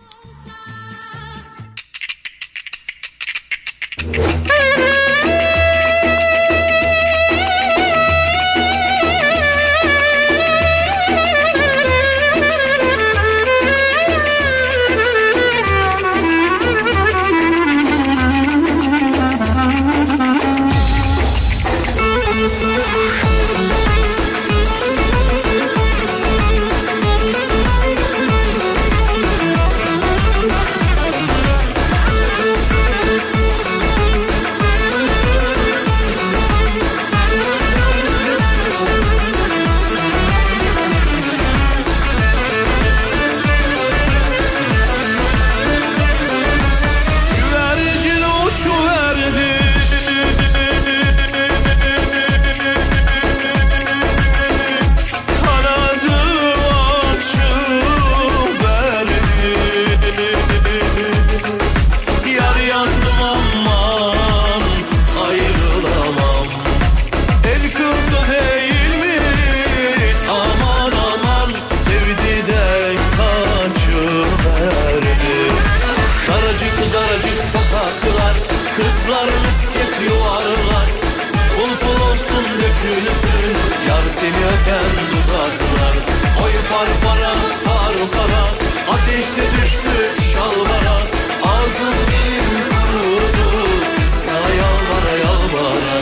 Kızlar misket yuvarlar, pul pul olsun dökülsün, yar seni öpen dudaklar. Oy farfara farfara, ateşte düştü şalvara, ağzım dilim kurudu, sana yalvara yalvara.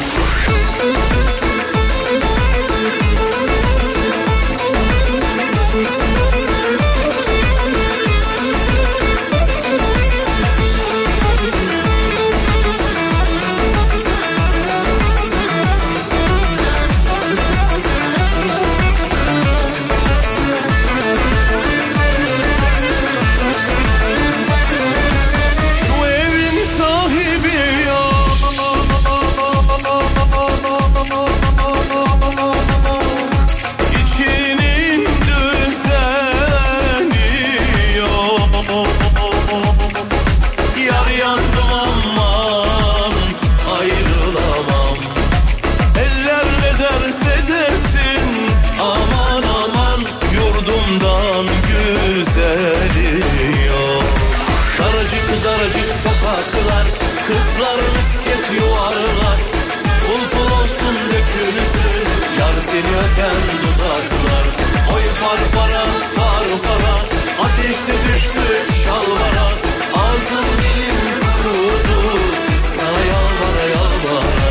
Daracık sokaklar, kızlar misket yuvarlar, pul pul olsun dökülsün, yar seni öpen dudaklar. Oy farfara farfara, ateşte düştü şalvara, ağzım dilim kurudu, sana yalvara yalvara.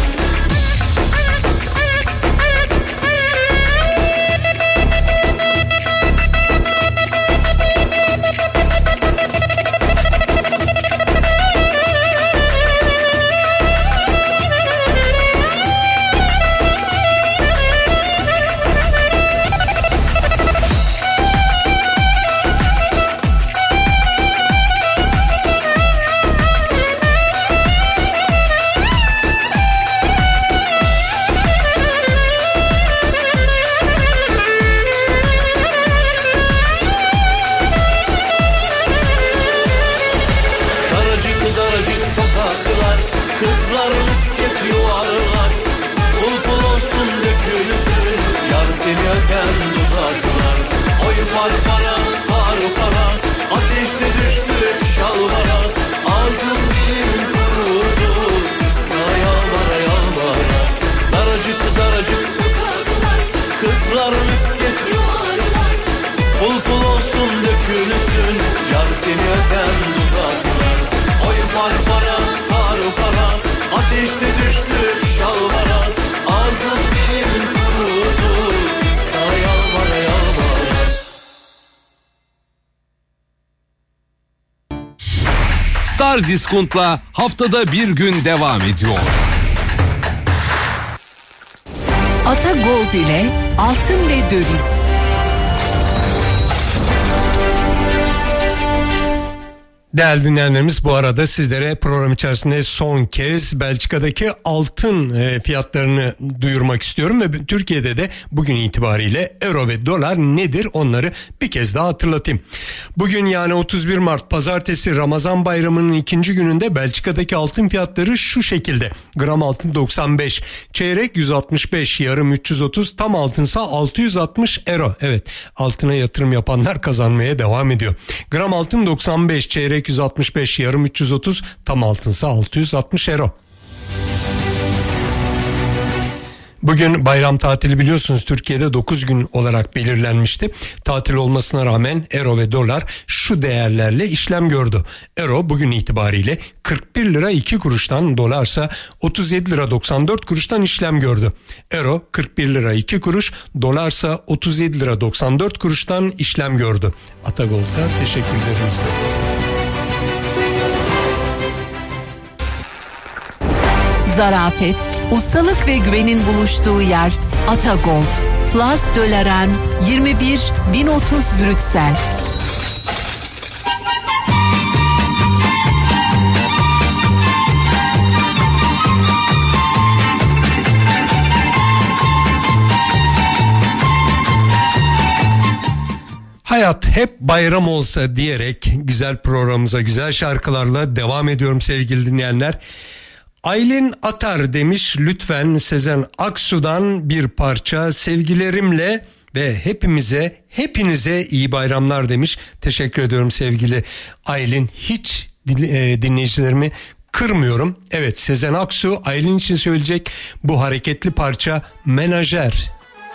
Kızlar misket yuvarlar, pul pul olsun dökülsün, yar seni öpen dudaklar. Oy farfara farfara, ateşte düştü şalvara, ağzım dilim kurudu, sana yalvara yalvara. Daracık daracık sokaklar, kızlar misket yuvarlar, pul pul olsun dökülsün, yar seni öpen dudaklar. Oy farfara farfara, ateşte düştü şalvara, ağzım dilim kurudu, sana yalvara yalvara. Star Discount'la haftada bir gün devam ediyor. Ata Gold ile altın ve döviz. Değerli dinleyenlerimiz, bu arada sizlere program içerisinde son kez Belçika'daki altın fiyatlarını duyurmak istiyorum ve Türkiye'de de bugün itibariyle euro ve dolar nedir onları bir kez daha hatırlatayım. Bugün yani 31 Mart Pazartesi, Ramazan Bayramı'nın ikinci gününde Belçika'daki altın fiyatları şu şekilde: gram altın 95, çeyrek 165, yarım 330, tam altınsa 660 euro. Evet, altına yatırım yapanlar kazanmaya devam ediyor. Gram altın 95, çeyrek 165, yarım 330, tam altınsa 660 euro. Bugün bayram tatili biliyorsunuz Türkiye'de 9 gün olarak belirlenmişti. Tatil olmasına rağmen euro ve dolar şu değerlerle işlem gördü. Euro bugün itibariyle 41 lira 2 kuruştan, dolarsa 37 lira 94 kuruştan işlem gördü. Euro 41 lira 2 kuruş, dolarsa 37 lira 94 kuruştan işlem gördü. Atagol'da teşekkür ederim size. Zarafet, ustalık ve güvenin buluştuğu yer Ata Gold. Place de la Reine 21 1030 Brüksel. Hayat hep bayram olsa diyerek güzel programımıza güzel şarkılarla devam ediyorum sevgili dinleyenler. Aylin Atar demiş, lütfen Sezen Aksu'dan bir parça sevgilerimle ve hepinize iyi bayramlar demiş. Teşekkür ediyorum sevgili Aylin. Hiç dinleyicilerimi Kırmıyorum. Evet, Sezen Aksu Aylin için söyleyecek bu hareketli parça Menajer.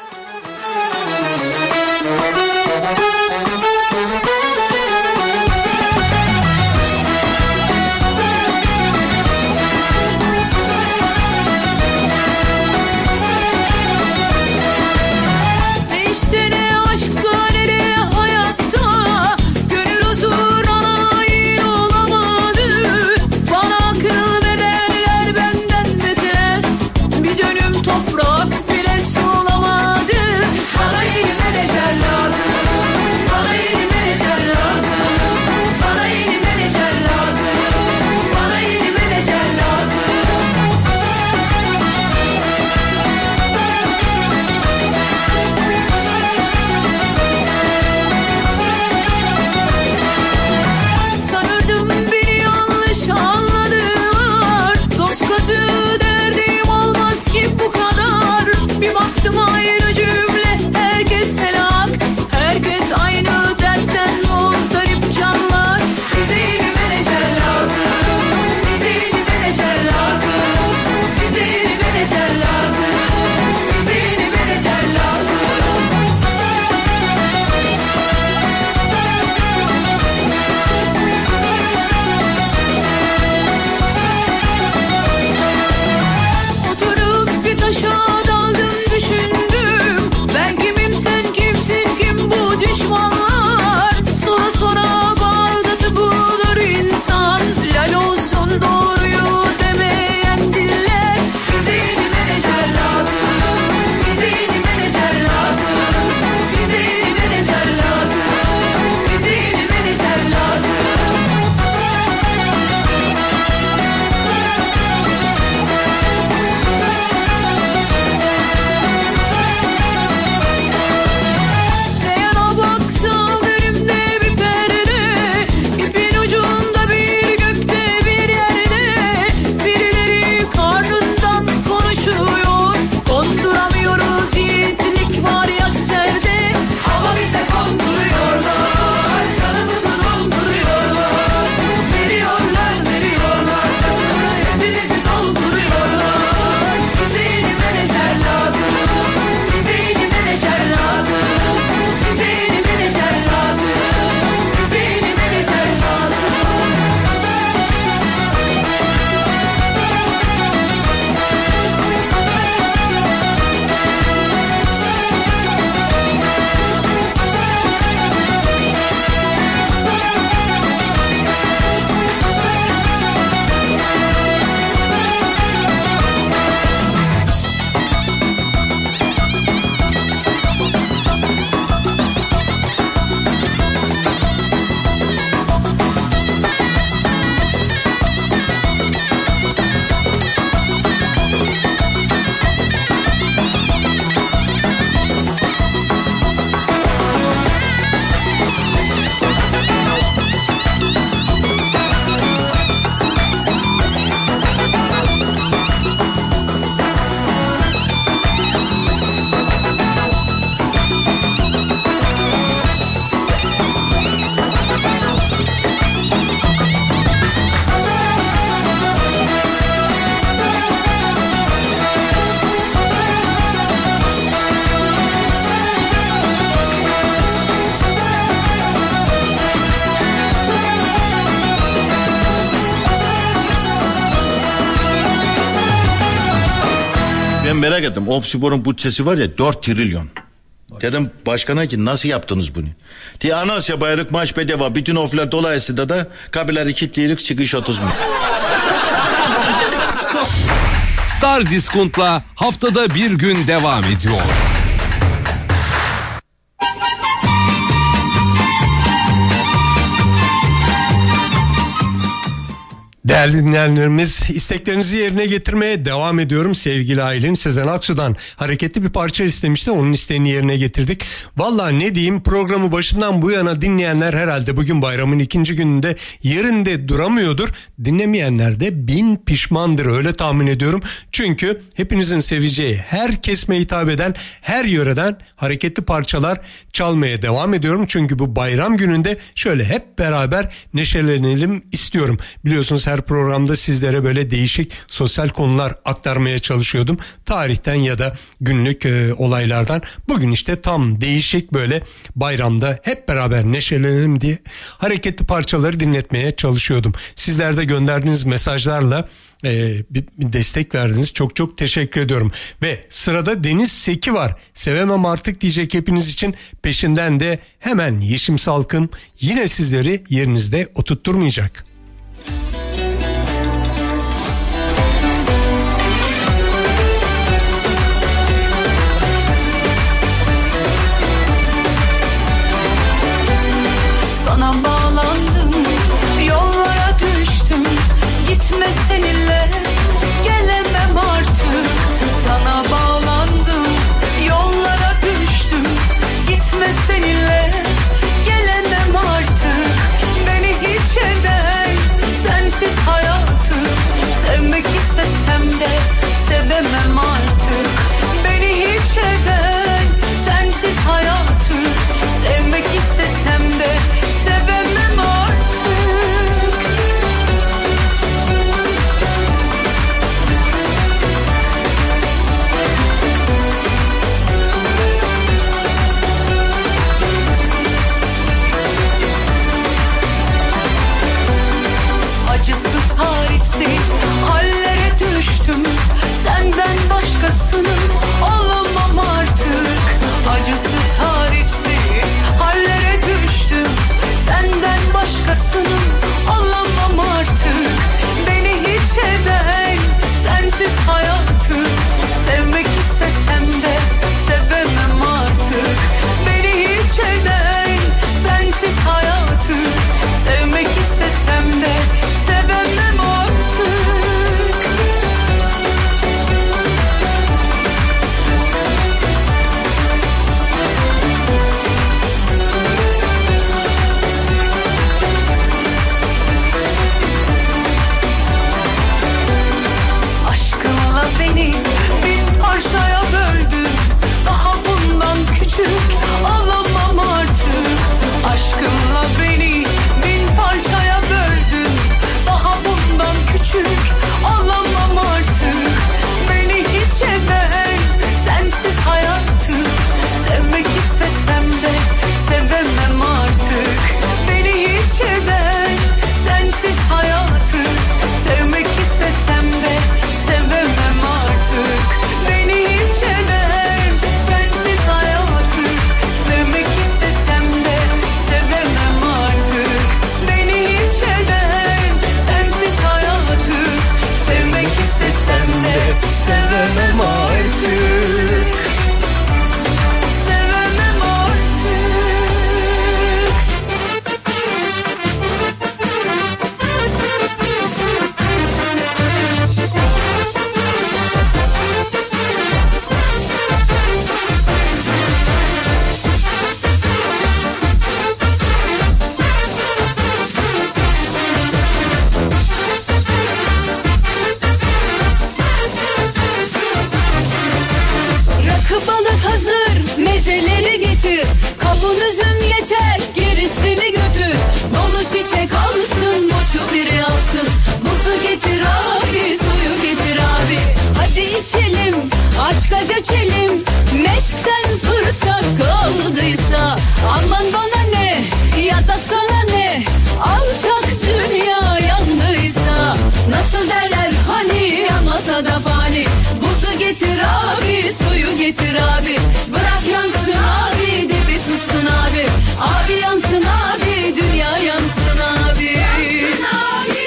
Ben merak ettim. Ofspor'un bütçesi var ya 4 trilyon. Dedim başkana ki nasıl yaptınız bunu? Diye Anasya Bayırlık maç bedava. Bütün oflar dolayısıyla da kabileri kilitleyirik çıkış 30 bin. Star Discount'la haftada bir gün devam ediyor. Değerli dinleyenlerimiz, isteklerinizi yerine getirmeye devam ediyorum. Sevgili Aylin Sezen Aksu'dan hareketli bir parça istemişti. Onun isteğini yerine getirdik. Vallahi ne diyeyim, programı başından bu yana dinleyenler herhalde bugün bayramın ikinci gününde yerinde duramıyordur. Dinlemeyenler de bin pişmandır, öyle tahmin ediyorum. Çünkü hepinizin seveceği, her kesime hitap eden, her yöreden hareketli parçalar çalmaya devam ediyorum. Çünkü bu bayram gününde şöyle hep beraber neşelenelim istiyorum. Biliyorsunuz her her programda sizlere böyle değişik sosyal konular aktarmaya çalışıyordum. Tarihten ya da günlük olaylardan. Bugün işte tam değişik böyle bayramda hep beraber neşelenelim diye hareketli parçaları dinletmeye çalışıyordum. Sizler de gönderdiğiniz mesajlarla bir destek verdiniz. Çok çok teşekkür ediyorum. Ve sırada Deniz Seki var. Sevemem artık diyecek hepiniz için. Peşinden de hemen Yeşim Salkım yine sizleri yerinizde oturtturmayacak. Sana bağlandım, yollara düştüm. Gitme seninle, gelemem artık. Sana bağlandım, yollara düştüm. Gitme seninle, gelemem artık. Beni hiç eder, sensiz hayatı. Sevmek istesem de, sevemem artık. Beni hiç eder, sensiz hayatı. Sevmek istesem de, sevemem artık. Acısı tarifsiz hallere düştüm. Senden başkasının olamam artık. Acısı tarifsiz hallere düştüm. Senden başkasının olamam artık. Beni hiç eder, sensiz hayatı. Sevmek istesem de, sevemem artık. Beni hiç eder, sensiz hayatı. Sevmek istesem de, sevemem artık. Aşkınla beni bin parçaya böldün. Daha bundan küçük olamam artık. Aşkınla beni bin parçaya böldün. Daha bundan küçük olamam artık. Beni hiç eder, sensiz hayatı. Sevmek istesem de, sevemem artık. Beni hiç eder, sensiz hayatı. Sevmek istesem de, sevemem artık. Beni hiç eder, sensiz hayatı. Sevmek istesem de, sevemem artık. Beni hiç eder, sensiz hayatı. Sevmek istesem de, sevemem artık. Sevemem artık. Rakı balık hazır, mezeleri getir. Kavun üzüm yeter, gerisini götür. Dolu şişe kalsın, boşu biri alsın. Buzu getir abi, suyu getir abi. Hadi içelim, aşka göçelim. Meşkten fırsat kaldıysa, aman bana ne ya da sana ne. Alçak dünya yandıysa, nasıl derler hani yanmasa da fani. Buzu getir abi, suyu getir abi. Bırak yansın abi, dibi tutsun abi. Abi yansın abi, dünya yansın abi. Yansın abi.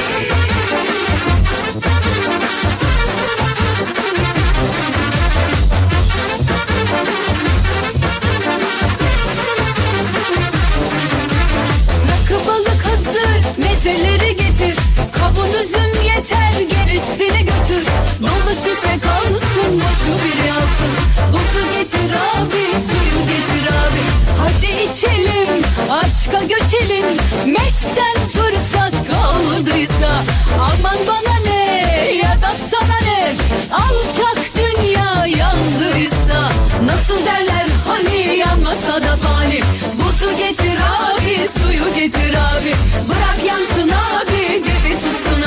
Rakı balık hazır, mezeleri getir. Kavun üzüm yeter, gerisini götür. Dolu şişe kalsın, boşu biri alsın. Buzu getir abi, suyu getir abi. Hadi içelim, aşka göçelim. Meşkten fırsat kaldıysa, aman bana ne ya da sana ne. Alçak dünya yandıysa, nasıl derler hani yanmasa da fani. Buzu getir abi, suyu getir abi. Bırak yansın abi, dibi tutsun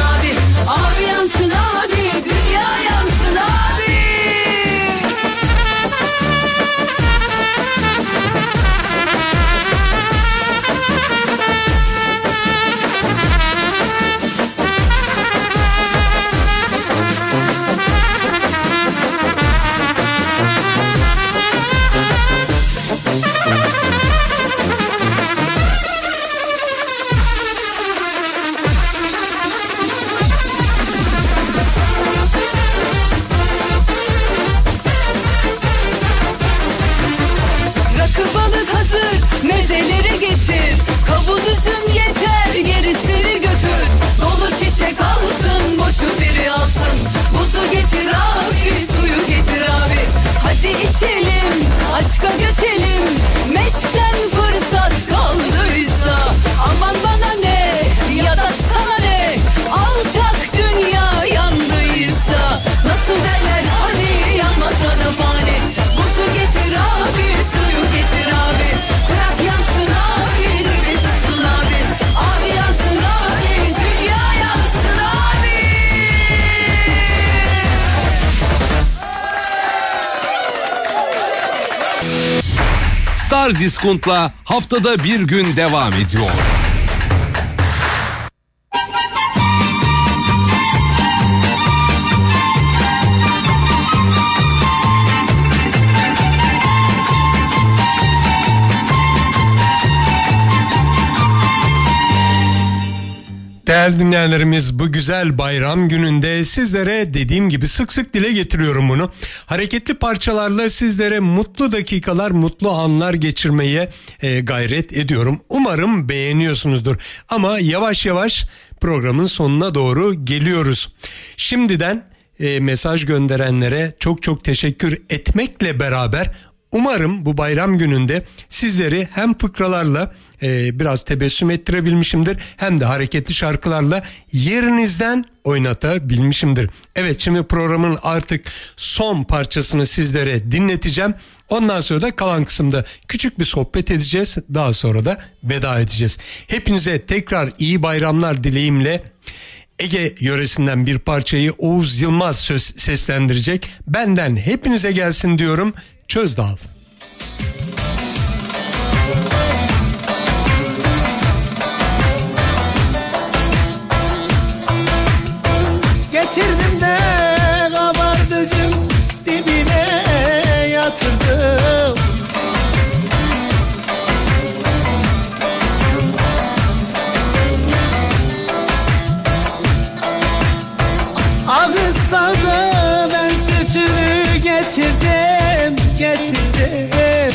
Star Discount'la haftada bir gün devam ediyor. Değerli dinleyenlerimiz, bu güzel bayram gününde sizlere dediğim gibi sık sık dile getiriyorum bunu. Hareketli parçalarla sizlere mutlu dakikalar, mutlu anlar geçirmeye gayret ediyorum. Umarım beğeniyorsunuzdur. Ama yavaş yavaş programın sonuna doğru geliyoruz. Şimdiden mesaj gönderenlere çok çok teşekkür etmekle beraber umarım bu bayram gününde sizleri hem fıkralarla biraz tebessüm ettirebilmişimdir, hem de hareketli şarkılarla yerinizden oynatabilmişimdir. Evet, şimdi programın artık son parçasını sizlere dinleteceğim. Ondan sonra da kalan kısımda küçük bir sohbet edeceğiz. Daha sonra da veda edeceğiz. Hepinize tekrar iyi bayramlar dileğimle Ege yöresinden bir parçayı Oğuz Yılmaz seslendirecek. Benden hepinize gelsin diyorum. Çözdal. Getirdim de kabardıcım dibine yatırdım. Ağızsa da ben sütünü getirdim, getirdim.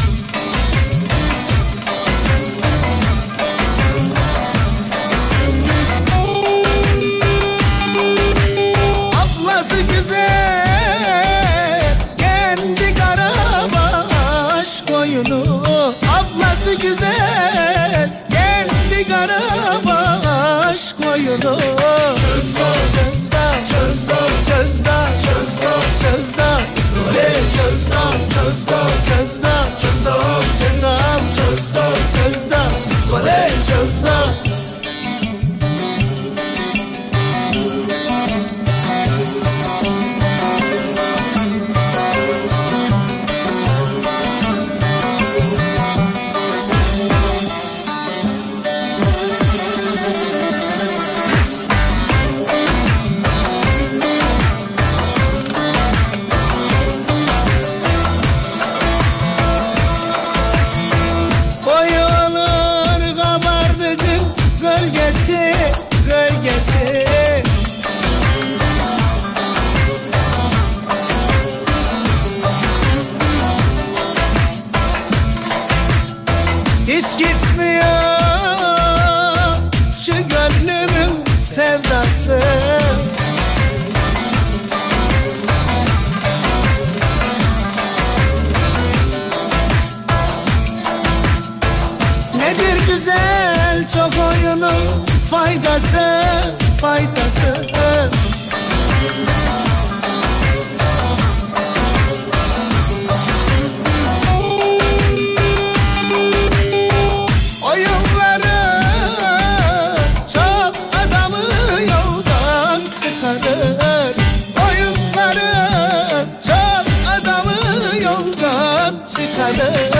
Ablası güzel, kendi karabaş koyunu. Ablası güzel, kendi karabaş koyunu. Faydası oyunları çok adamı yoldan çıkarır. Oyunları çok adamı yoldan çıkarır.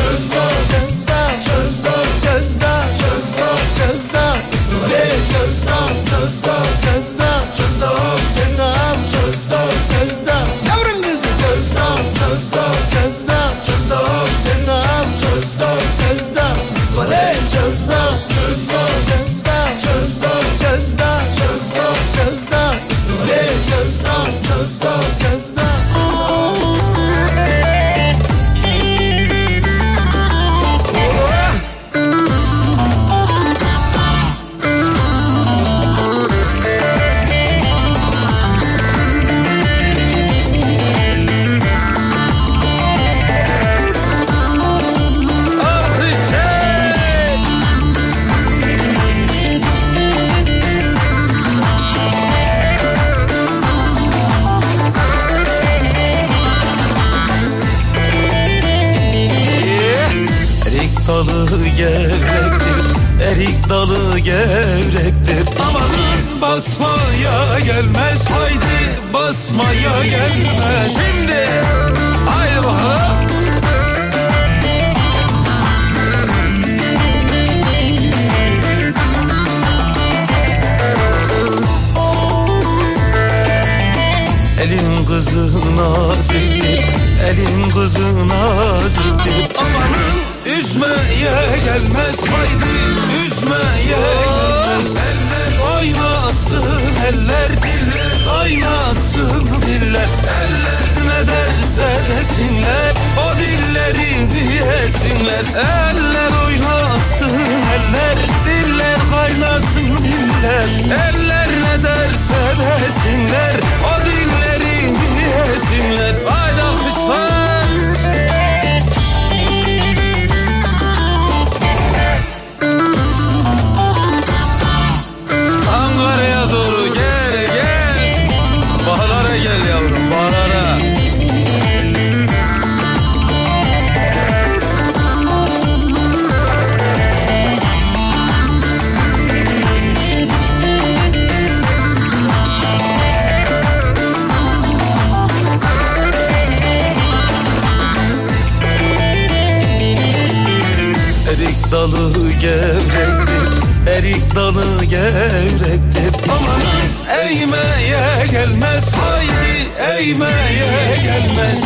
Erik dalı gevrektir. Amanın basmaya gelmez. Haydi basmaya gelmez. Şimdi haydi bakalım. kızı naziktir, elin kızı naziktir. Amanın üzmeye gelmez, haydi üzmeye gelmez. Eller oynasın, eller diller oynasın diller. Eller ne derse desinler, o dilleri diyesinler. Eller oynasın, eller diller kaynasın diller. Eller ne derse desinler, o dilleri diyesinler. Haydi alkışlar. Ankara'ya doğru gel gel, Bahlar'a gel yavrum, Bahlar'a. Erik dalı gevrektir, erik dalı gevrektir. Amanın eğmeye gelmez, haydi eğmeye gelmez.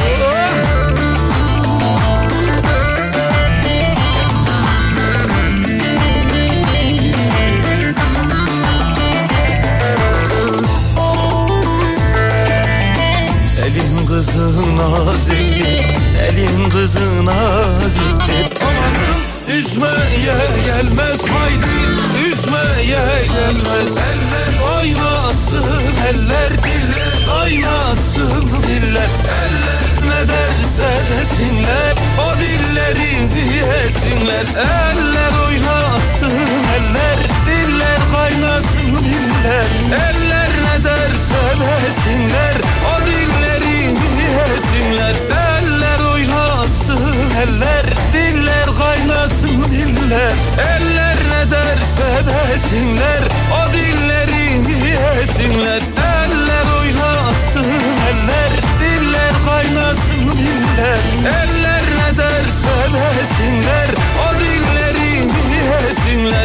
Elin kızı naziktir, elin kızı naziktir. Amanın üzmeye gelmez, haydi üzmeye gelmez. Eller oynasın, eller diller oynasın diller. Eller ne derse desinler, o dilleri diyesinler. Eller oynasın, eller diller kaynasın diller. Eller ne derse desinler, o dilleri diyesinler. Eller oynasın, eller diller kaynasın diller. Eller ne derse desinler, o dilleri diyesinler. Eller oynasın, eller diller kaynasın diller. Eller ne derse desinler, o dilleri diyesinler.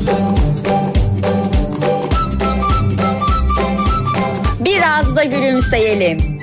Biraz da gülümseyelim.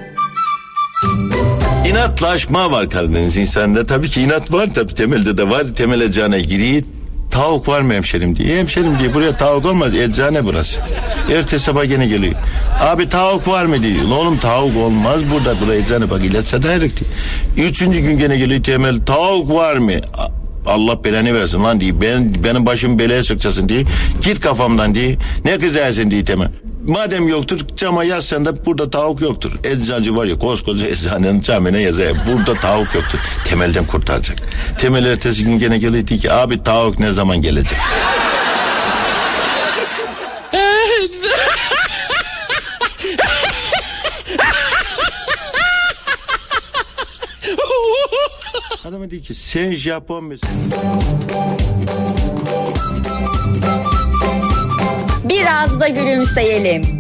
İnatlaşma var Karadeniz insanında. Tabii ki inat var, tabii temelde de var. Temel eczane giriyor. Tavuk var mı hemşerim diye. Hemşerim diye, buraya tavuk olmaz, eczane burası. Ertesi sabah gene geliyor. Abi tavuk var mı diyor. Oğlum tavuk olmaz burada, buraya eczane, bak ilaç sadarak diyor. Üçüncü gün gene geliyor Temel, tavuk var mı? Allah belanı versin lan diye, benim başımı belaya sıkacaksın diye. Git kafamdan diye. Ne kızarsın diye Temel. Madem yoktur, cama yazsan da burada tavuk yoktur. Eczacı var ya, koskoca eczanenin camine yazıyor. Burada tavuk yoktur. Temelden kurtaracak. Temel ertesi gün gene geliyor diyor ki, abi tavuk ne zaman gelecek? Adama diyor ki, sen Japon musun? Biraz da gülümseyelim.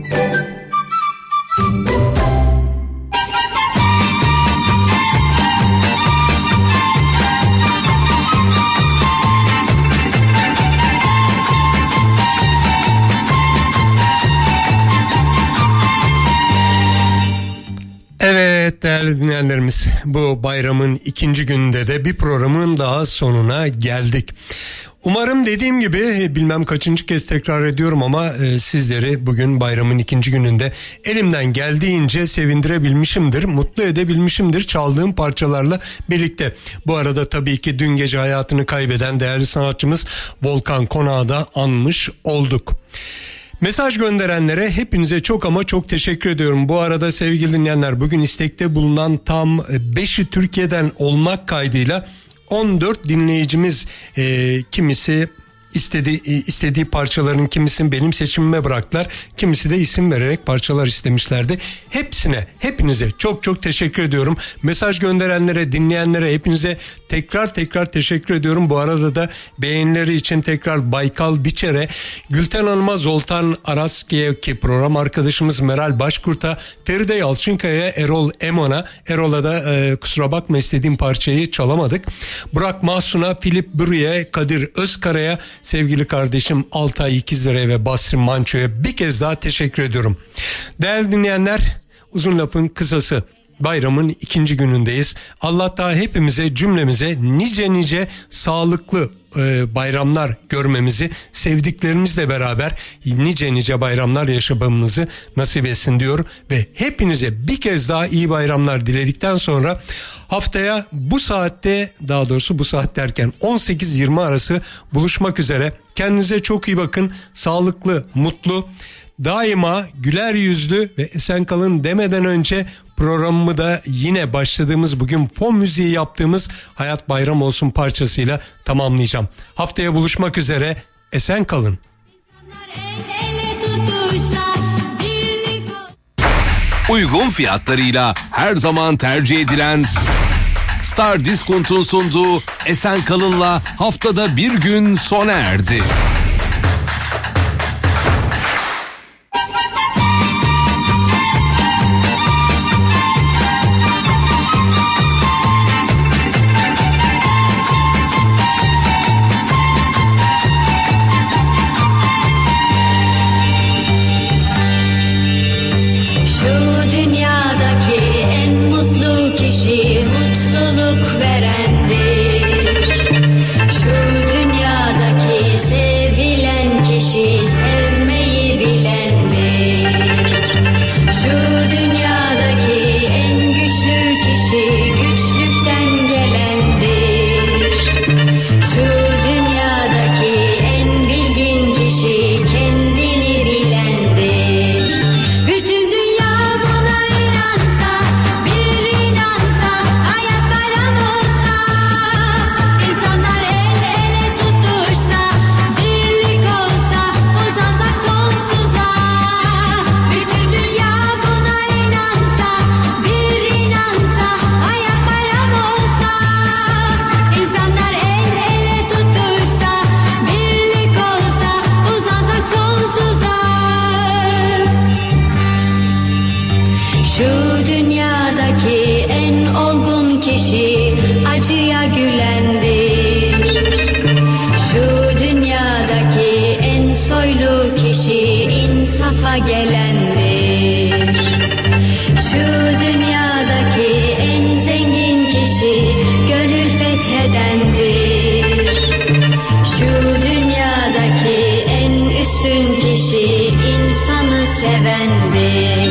Evet değerli dinleyenlerimiz, bu bayramın ikinci gününde de bir programın daha sonuna geldik. Umarım dediğim gibi, bilmem kaçıncı kez tekrar ediyorum ama sizleri bugün bayramın ikinci gününde elimden geldiğince sevindirebilmişimdir, mutlu edebilmişimdir çaldığım parçalarla birlikte. Bu arada tabii ki dün gece hayatını kaybeden değerli sanatçımız Volkan Konak'ı da anmış olduk. Mesaj gönderenlere hepinize çok ama çok teşekkür ediyorum. Bu arada sevgili dinleyenler, bugün istekte bulunan tam 5'i Türkiye'den olmak kaydıyla 14 dinleyicimiz, kimisi istediği parçaların kimisini benim seçimime bıraktılar. Kimisi de isim vererek parçalar istemişlerdi. Hepinize çok çok teşekkür ediyorum. Mesaj gönderenlere, dinleyenlere hepinize tekrar teşekkür ediyorum. Bu arada da beğenileri için tekrar Baykal Biçer'e, Gülten Hanım'a, Zoltan Araski'ye, ki program arkadaşımız Meral Başkurt'a, Feride Yalçınkaya'ya, Erol Emon'a, Erol'a da kusura bakma istediğim parçayı çalamadık. Burak Mahsun'a, Filip Bürü'ye, Kadir Özkara'ya, sevgili kardeşim Altay İkizler'e ve Basri Manço'ya bir kez daha teşekkür ediyorum. Değerli dinleyenler, Uzun lafın kısası, bayramın 2. günündeyiz. Allah da hepimize, cümlemize nice sağlıklı bayramlar görmemizi, sevdiklerimizle beraber nice bayramlar yaşamamızı nasip etsin diyor ve hepinize bir kez daha iyi bayramlar diledikten sonra haftaya bu saatte, daha doğrusu bu saat derken 18-20 arası buluşmak üzere. Kendinize çok iyi bakın. Sağlıklı, mutlu, daima güler yüzlü ve esen kalın demeden önce programımı da yine başladığımız, bugün fon müziği yaptığımız Hayat Bayram Olsun parçasıyla tamamlayacağım. Haftaya buluşmak üzere, esen kalın. Uygun fiyatlarıyla her zaman tercih edilen Star Discount'un sunduğu Esen Kalın'la haftada bir gün sona erdi. Gelendir. Şu dünyadaki en zengin kişi gönül fethedendir. Şu dünyadaki en üstün kişi insanı sevendir.